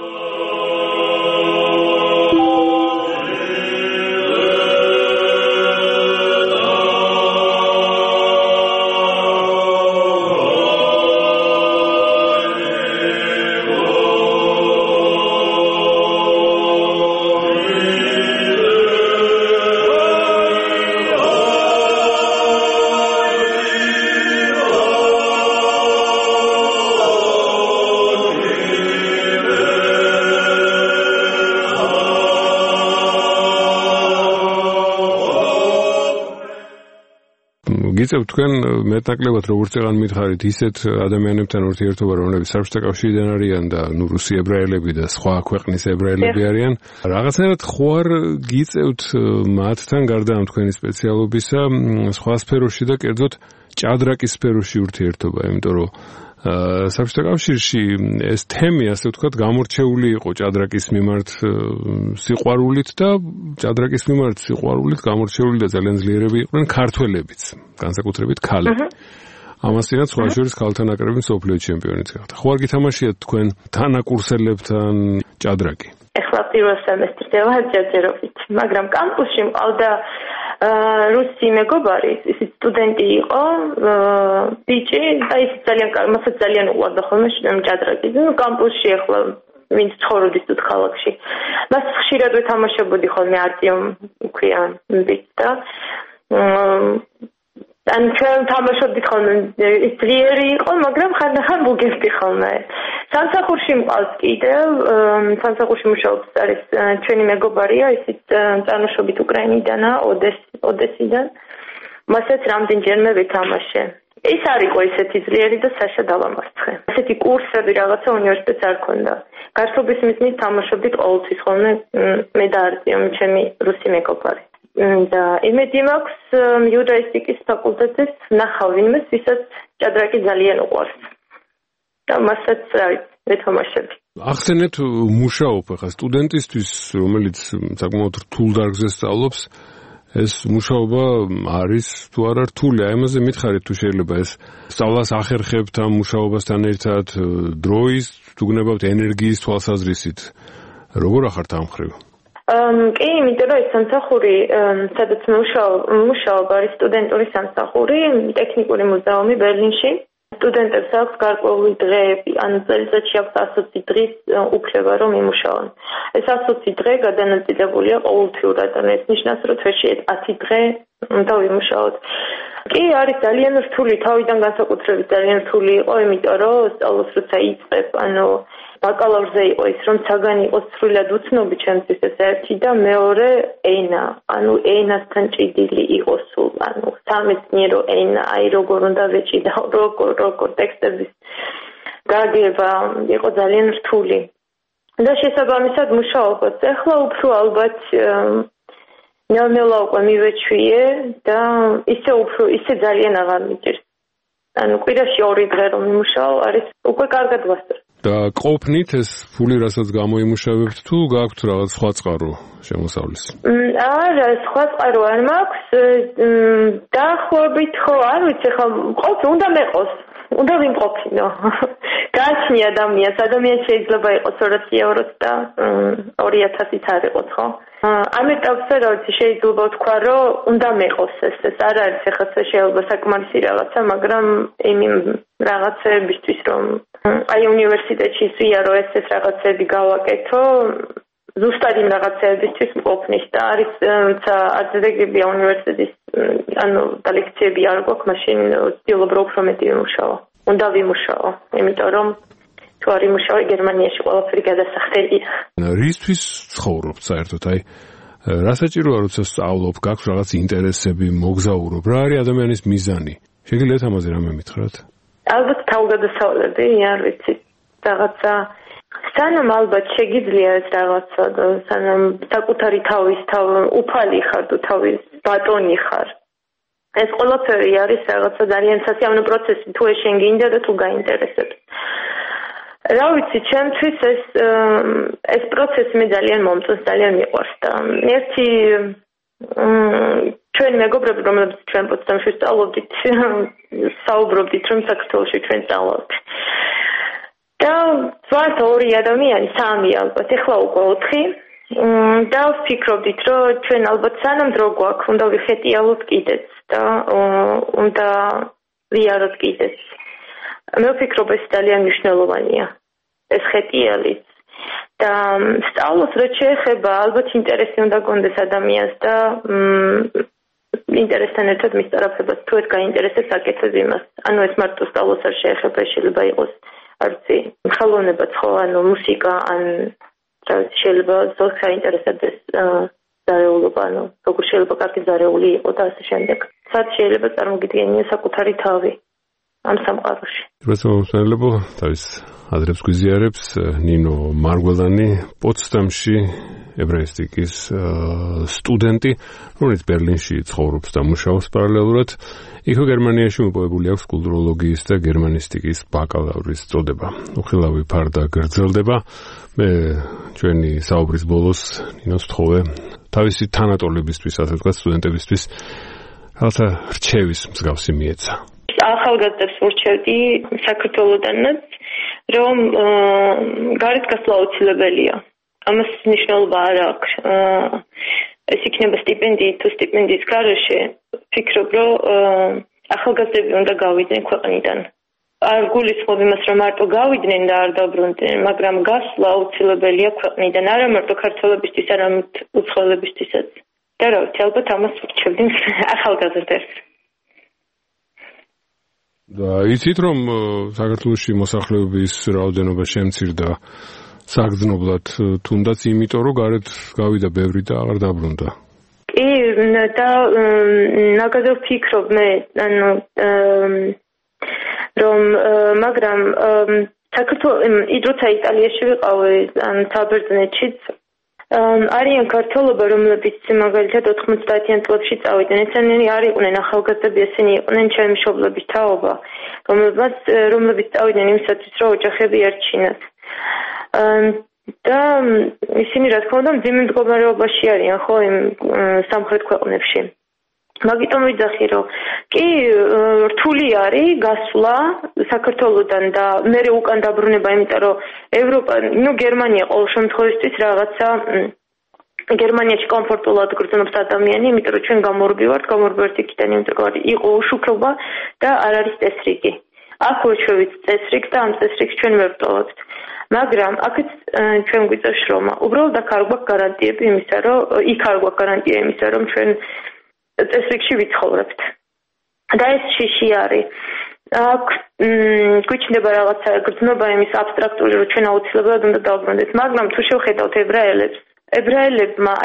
გიწევთ თქვენ მეტნაკლებად როგორც წეგან მითხარით ისეთ ადამიანებთან ურთიერთობა, რომლებიც საბჭოთა კავშირიდან არიან და ნუ რუსი ებრაელები და სხვა ქვეყნის ებრაელები არიან. რაღაცნაირად ხო არ გიწევთ მათთან გარდა ამ თქვენი სპეციალობისა სხვა სფეროში და კერძოდ ჭადრაკის სფეროში ურთიერთობა, იმიტომ რომ საბჭოთა კავშირში ეს თემი, ასე ვთქვათ, გამორჩეული იყო ჭადრაკის მიმართ სიყვარულით და ჭადრაკის მიმართ სიყვარულით გამორჩეული და ძალიან ძლიერები იყვნენ ქართველებიც, განსაკუთრებით ქალები. ამასთანავე სხვა შორის ქალთა ნაკრები მსოფლიო ჩემპიონიც გახდა. ხო არ გითამაშიათ თქვენ თანაკურსელებთან ჭადრაკი? ეხლა პირველ სემესტრზე ვარ ჯერჯერობით, მაგრამ კამპუსში მყავდა რუსი მეგობარი, ისიც სტუდენტი იყო, ბიჭი, და ის ძალიან მასაც ძალიან უყვარდა ხოლმე ჭადრაკი. ნუ კამპუსში ეხლა ვინც ცხოვრობდის თუ ქალაქში. მას ხშირად ვეთამაშებოდი ხოლმე არტიომ ქვია მბიც და ან ჩვენ თამაშობდით ხოლმე ის ძლიერი იყო, მაგრამ ხანდახან მოგებდი ხოლმე. სამსახურში მყავს კიდევ, სამსახურში მუშაობს არის ჩვენი მეგობარია, ისიც წარმოშობით უკრაინიდანაა, ოდესიდან. მასაც რამდენჯერმე ვეთამაშე. ის არ იყო ისეთი ძლიერი და საშა დავამარცხე. ასეთი კურსები რაღაცა უნივერსიტეტს არ ქონდა. გართობის მიზნით თამაშობდით ყოველთვის ხოლმე მე და არტიომ ჩემი რუსი მეგობარი. და იმედი მაქვს იუდაისტიკის ფაკულტეტის ნახავ ვინმეს, ვისაც ჭადრაკი ძალიან უყვარს. და მასაც ვეთამაშები. ახსენეთ მუშაობ ახლა სტუდენტისთვის, რომელიც საკმაოდ რთულ დარგზე სწავლობს, ეს მუშაობა არის თუ არა რთული, აი ამაზე მითხარით თუ შეიძლება ეს სწავლას ახერხებთ ამ მუშაობასთან ერთად დროის, თუ გნებავთ ენერგიის თვალსაზრისით, როგორ ახართ ამ მხრივ? კი, იმიტომ რომ ეს სამსახური, სადაც მუშაობ არის სტუდენტური სამსახური, ტექნიკური მუზეუმი ბერლინში. სტუდენტებს აქვს გარკვეული დღეები, ანუ წელიწადში აქვს 120 დღის უფლება რომ იმუშაონ. ეს 120 დღე გადანაწილებულია ყოველთვიურად, ანუ ეს ნიშნავს, რომ თვეში 10 დღე უნდა ვიმუშაოთ. კი, არის ძალიან რთული, თავიდან განსაკუთრებით ძალიან რთული იყო, იმიტომ რომ სწავლას როცა იწყებ, ანუ ბაკალავრზე იყო ის, რომ საგანი იყოს სრულად უცნობი ჩემთვის ეს ერთი და მეორე ენა, ანუ ენასთან ჭიდილი იყო სულ, ანუ სამეცნიერო ენა, აი როგორ უნდა ვეჭიდაო, როგორ ტექსტების გაგება იყო ძალიან რთული. და შესაბამისად მუშაობაც ახლა უფრო ალბათ ნელ-ნელა უკვე მივეჩვიე და ისე ძალიან აღარ მიჭირს. ანუ კვირაში 2 დღე რომ მიმუშაო, არის უკვე კარგად ვასწრებ. და ყოფნით ეს ფული რასაც გამოიმუშავებთ თუ გააქვთ რაღაც სხვა წყარო შემოსავლის? არა, სხვა წყარო არ მაქვს. დაახლოებით ხო, არ ვიცი, ხო, ყოფილი უნდა მეყოს. უნდა ვიმყოფინო. გააჩნი ადამიანს შეიძლება იყოს 200 ევროს და 2000-ით არ იყოს, ხო? ამიტომ შეიძლება ვთქვა, რომ უნდა მეყოს ეს არ არის ახლა შეიძლება საკმარისი რაღაცა, მაგრამ იმ რაღაცებისთვის რომ აი უნივერსიტეტში ვიარო ეს რაღაცები გავაკეთო, ზუსტად იმ რაღაცებისთვის მყოფნის და არის აძლეგებია უნივერსიტეტის ანუ და ლექციები არ გვაქვს, მაშინ ვცდილობ რომ უფრო მეტი ვიმუშაო. უნდა ვიმუშაო, იმიტომ რომ თუ არ იმუშავე გერმანიაში ყველაფერი გადასახდელია. რისთვის ცხოვრობთ საერთოდ? აი რა საჭიროა როცა სწავლობ, გაქვს რაღაც ინტერესები, მოგზაურობ, რა არის ადამიანის მიზანი? შეგიძლიათ ამაზე რამე მითხრათ? ალბათ თავგადასავლები, არ ვიცი, რაღაცა სანამ ალბათ შეგიძლია ეს რაღაცა და სანამ საკუთარი თავის უფალი ხარ თუ თავის ბატონი ხარ. ეს ყველაფერი არის რაღაცა ძალიან სასიამოვნო პროცესი, თუ შენ გინდა და თუ გაინტერესებს. რა ვიცი, ჩემთვის ეს პროცესი მე ძალიან მომწონს, ძალიან მიყვარს და ერთი ჩვენ მეგობრები, რომლებიც ჩვენ პოტსდამში სწავლობდით, საუბრობდით, რომ საქართველოში ჩვენ სწავლობთ. და ვართ 2 ადამიანი, 3 ალბათ, ეხლა უკვე 4. და ვფიქრობდით, რომ ჩვენ ალბათ სანამ დრო გვაქვს, უნდა ვიხეტიალოთ კიდეც და უნდა ვიაროთ კიდეც. მე ვფიქრობ, ეს ძალიან მნიშვნელოვანია, ეს ხეტიალიც. და სწავლოს რაც შეეხება, ალბათ ინტერესი უნდა გქონდეს ადამიანს და ინტერესთან ერთად მისწრაფებას, თუ ეს გაინტერესებს აკეთებ იმას. ანუ ეს მარტო სწავლოს არ შეეხება, შეიძლება იყოს არცი ხელოვნებაც ხო, ანუ მუსიკა, ან შეიძლება ზოგს აინტერესებს ზარეულობა, ანუ როგორ შეიძლება კარგი ზარეული იყოს და ასე შემდეგ. სად შეიძლება წარმოგიდგენია საკუთარი თავი ამ სამყაროში. პროფესორ თავის ადრებს გვიზიარებს ნინო მარგველანი, პოტსდამში ებრაისტიკის სტუდენტი, რომელიც ბერლინში ცხოვრობს და მუშაობს პარალელურად. იქ გერმანიაში მოპოვებული აქვს კულტუროლოგიის და გერმანისტიკის ბაკალავრის წოდება. უხილავი ფარდა გრძელდება. მე ჩვენი საუბრის ბოლოს ნინოს თხოვე თავისი თანატოლებისთვის, ასე ვთქვათ, სტუდენტებისთვის რაღაცა რჩევის მსგავსი მიეცა. ახალგაზრდებს ვურჩევდი საქართველოდანაც, რომ გარეთ გასვლა აუცილებელია. ამას მნიშვნელობა არ აქვს. ეს იქნება სტიპენდიით თუ სტიპენდიის გარეშე. ვფიქრობ, რომ ახალგაზრდები უნდა გავიდნენ ქვეყნიდან. არ გულისხმობ იმას, რომ მარტო გავიდნენ და არ დაბრუნდნენ, მაგრამ გასვლა აუცილებელია ქვეყნიდან, არა მარტო ქართველებისთვის, არამედ უცხოელებისთვისაც. და რა ვიცი, ალბათ ამას ვrჩევდი ახალგაზრდებს. და იცით, რომ საქართველოში მოსახლეობის რაოდენობა შემცირდა საგრძნობლად, თუნდაც იმიტომ, რომ გარეთ გავიდა ბევრი და აღარ დაბრუნდა. კი, და ნაგადო ვფიქრობ მე, ანუ რომ მაგრამ საქართველოს როცა იტალიაში ვიყავი, ან საბერძნეთშიც არიან ქართველობა, რომლებიც მაგალითად 90-იან წლებში წავიდნენ. ესენი არ იყვნენ ახალგაზრდები, ესენი იყვნენ ჩემი მშობლების თაობა, რომლებიც წავიდნენ იმისათვის, რომ ოჯახები ერჩინათ. და ისინი რა თქმა უნდა მძიმე მდგომარეობაში არიან ხო იმ სამხრეთ ქვეყნებში. მაგიტომ ვიძახი, რომ კი რთული არის გასვლა საქართველოსთან და მერე უკან დაბრუნება, იმიტომ რომ ევროპა, გერმანია ყოველ შემთხვევაში რაღაცა გერმანიაში კომფორტულად გრძნობს ადამიანი, იმიტომ რომ ჩვენ გამორბივართ იქიდან, იმიტომ რომ იყო უშუქრობა და არ არის წესრიგი. აქ ვეჩვევით წესრიგს და ამ წესრიგს ჩვენ ვერ ვტოვებთ. მაგრამ აქაც ჩვენ გვიწევს შრომა. უბრალოდ აქ არ გვაქვს გარანტიები იმისა, რომ იქ არ გვაქვს გარანტია იმისა, რომ ჩვენ წესრიგში ვიცხოვრებთ. და ეს შიში არის. აქ გვიჩნდება რაღაცა გრძნობა იმის აბსტრაქტული, რომ ჩვენ აუცილებლად უნდა დავბრუნდეთ. მაგრამ თუ შევხედავთ ებრაელებმა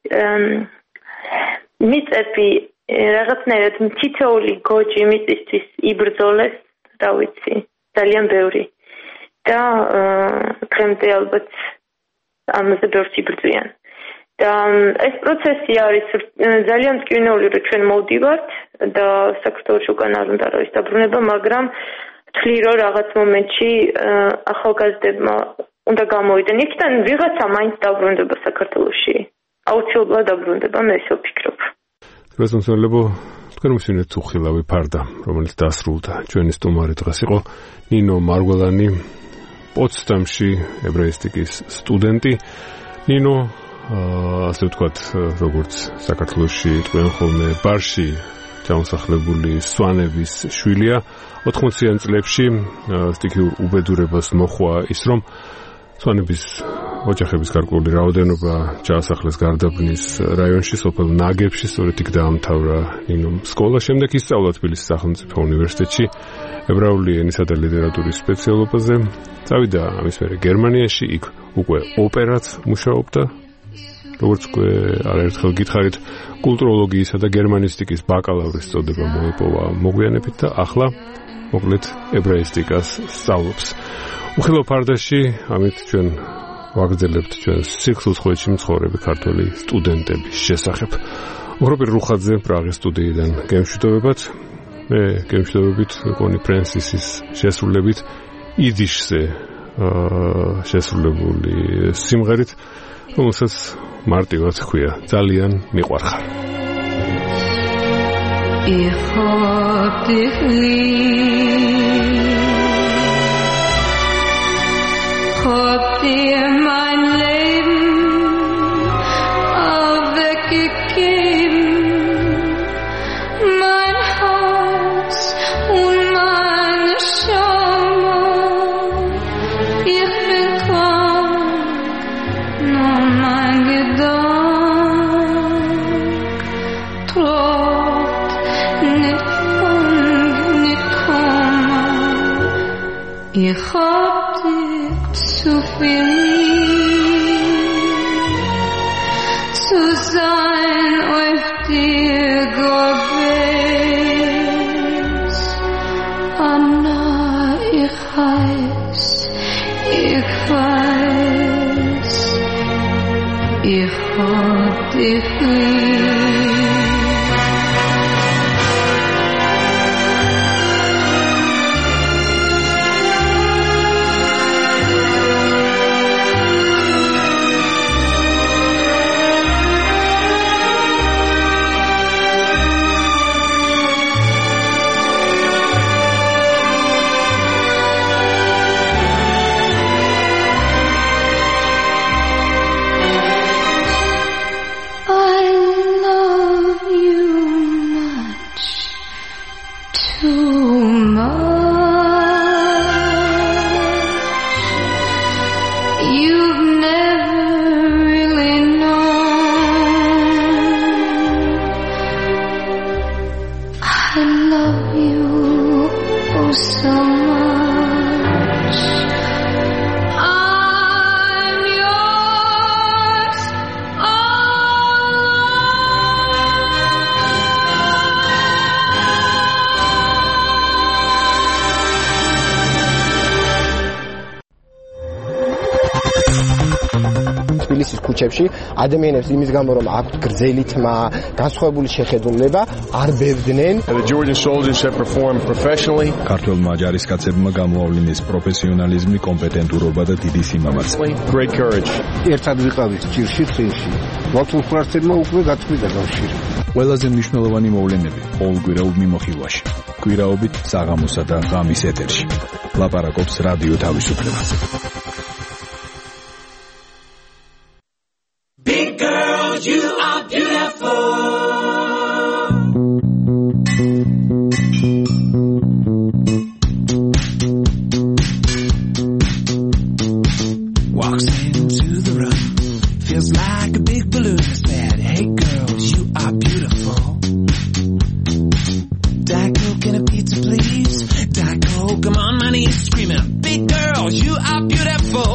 მიწები რაღაცნაირად თითოეული გოჯი მიწისთვის იბრძოლეს, რა ვიცი, ძალიან ბევრი. და დღემდე ალბათ ამაზე ბევრს იბრძვიან. და ეს პროცესი არის ძალიან მტკივნეული, რომ ჩვენ მოვდივართ და საქართველოში უკან არ უნდა რომ ის დაბრუნება, მაგრამ ვთვლი, რომ რაღაც მომენტში ახალგაზრდებმა უნდა გამოვიდნენ. იქიდან ვიღაცა მაინც დაბრუნდება საქართველოში. აუცილებლად დაბრუნდება, მე ესე ვფიქრობ. გასამსვენებო თქვენ მისვენეთ უხილავი ფარდა, რომელიც დასრულდა. ჩვენი სტუმარი დღეს იყო ნინო მარგველანი, პოტსდამში ებრაისტიკის სტუდენტი. ნინო, ასე ვთქვათ, როგორც საქართველოში თქვენ ხოლმე ბარში ჩამოსახლებული სვანების შვილია, 80-იან წლებში სტიქიურ უბედურებას მოხვა ის, რომ სვანების ოჯახების გარკვეული რაოდენობა ჩაასახლეს გარდაბნის რაიონში, სოფელ ნაგებში, სწორედ იქ დაამთავრა ნინომ სკოლა. შემდეგ ისწავლა თბილისის სახელმწიფო უნივერსიტეტში ებრაული ენისა და ლიტერატურის სპეციალობაზე. წავიდა ამის მერე გერმანიაში, იქ უკვე ოპერაც მუშაობდა. როგორც უკვე არაერთხელ გითხარით, კულტუროლოგიისა და გერმანისტიკის ბაკალავრის წოდება მოეპოვა მოგვიანებით და ახლა მოკლედ ებრაისტიკას სწავლობს. უხილავ ფარდაში ამით ჩვენ ვაგრძელებთ ჩვენს სიცოცხლეში მცხოვრები ქართველი სტუდენტების შესახებ. უღროპი რუხაძე პრაღის სტუდიიდან გემშვიდობებათ. მე გემშვიდობებით კონი ფრენსისის შესრულებით იდიშზე შესრულებული სიმღერით, რომელსაც მარტივად ხويا ძალიან მიყვარხარ. Ich hab dich lieb, hab dir mein Leben weggegeben, mein Herz und meine Scham. Ich bin krank, nur mein Gedanke trägt nicht kommen. Ich hab dich zu viel lieb, zu sein auf dir gewiss. Anna, ich weiß, ich hab dich lieb. I love so much. I'm yours, თბილისის ქუჩებში ადამიანებს იმის გამო რომ აქვთ გრძელი თმა, განსხვავებული შეხედულება, არ ბევდნენ. The Georgian soldiers have performed professionally. ქართველმა ჯარისკაცებმა გამოავლინეს პროფესიონალიზმი, კომპეტენტურობა და დიდი სიმამაცე. Great courage. ერთად ვიყავით ჭირში წინში. მართლმსვარცებმა უკვე გაწყვიტა კავშირი. ყველაზე მნიშვნელოვანი მოვლენები ყოველკვირეულ მიმოხილვაში. კვირაობით საღამოსა და ღამის ეთერში. ლაპარაკობს რადიო თავისუფლებაზე. Big girls, you are beautiful. Walks into the room, feels like a big balloon. Said, hey girls, you are beautiful. Diet Coke and a pizza, please. Diet Coke, I'm on my knees screaming, big girls, you are beautiful.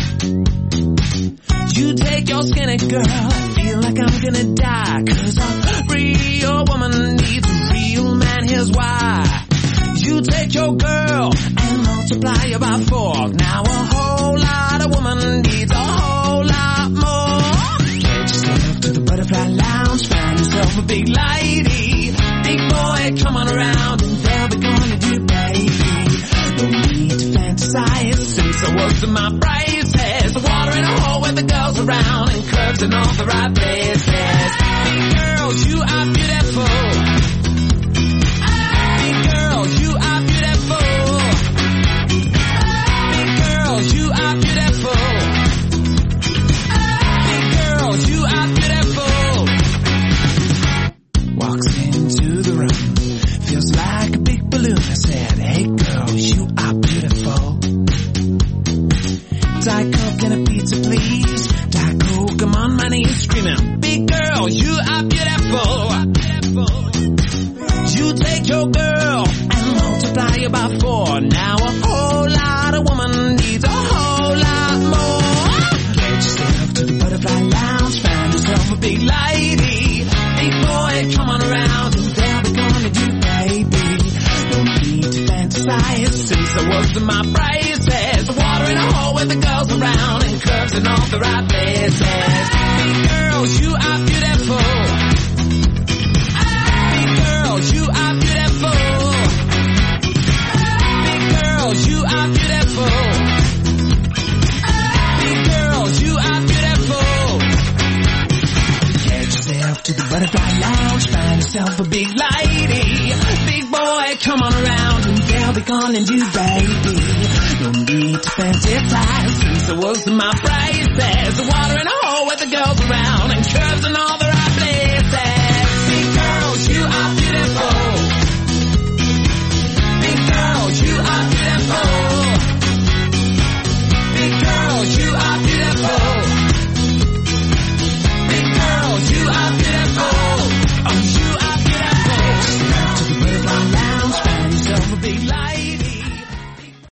You take your skinny girl, feel like I'm gonna die. 'Cause a real woman needs a real man, here's why. You take your girl and multiply her by 4. Now a whole lot of woman needs a whole lot more. Get yourself to the butterfly lounge, find yourself a big lady. Big boy, come on around and they'll be gonna do, baby. No need to fantasize, since I was in my braces. Water in a hole with the girls around and curves in all the right places. Big girls, you are beautiful. Big girls, you are beautiful. Big girls, you are beautiful. Big girls, you are beautiful. Walks into the room, feels like a big balloon. I said, hey girls, you are beautiful. Diet Coke and a pizza, please. Diet Coke, I'm on my knees screaming, big girl, you are beautiful. You take your girl and multiply her by 4. Now a whole lot of woman needs a whole lot more. Get yourself to the butterfly lounge, find yourself a big lady. Big boy, come on around and they'll be gonna do, baby. No need to fantasize, since I was in my braces. Water in a hole with the girls around and curves in all the right places. Big girls, you are beautiful. Big girls, you are beautiful. Big girls, you are beautiful. Big girls, you are beautiful. Get yourself to the butterfly lounge, find yourself a big lady. Big boy, come on around and they'll be calling you, baby. No need to fantasize, since I was in my braces. Water in a hole with the girls around and curves and all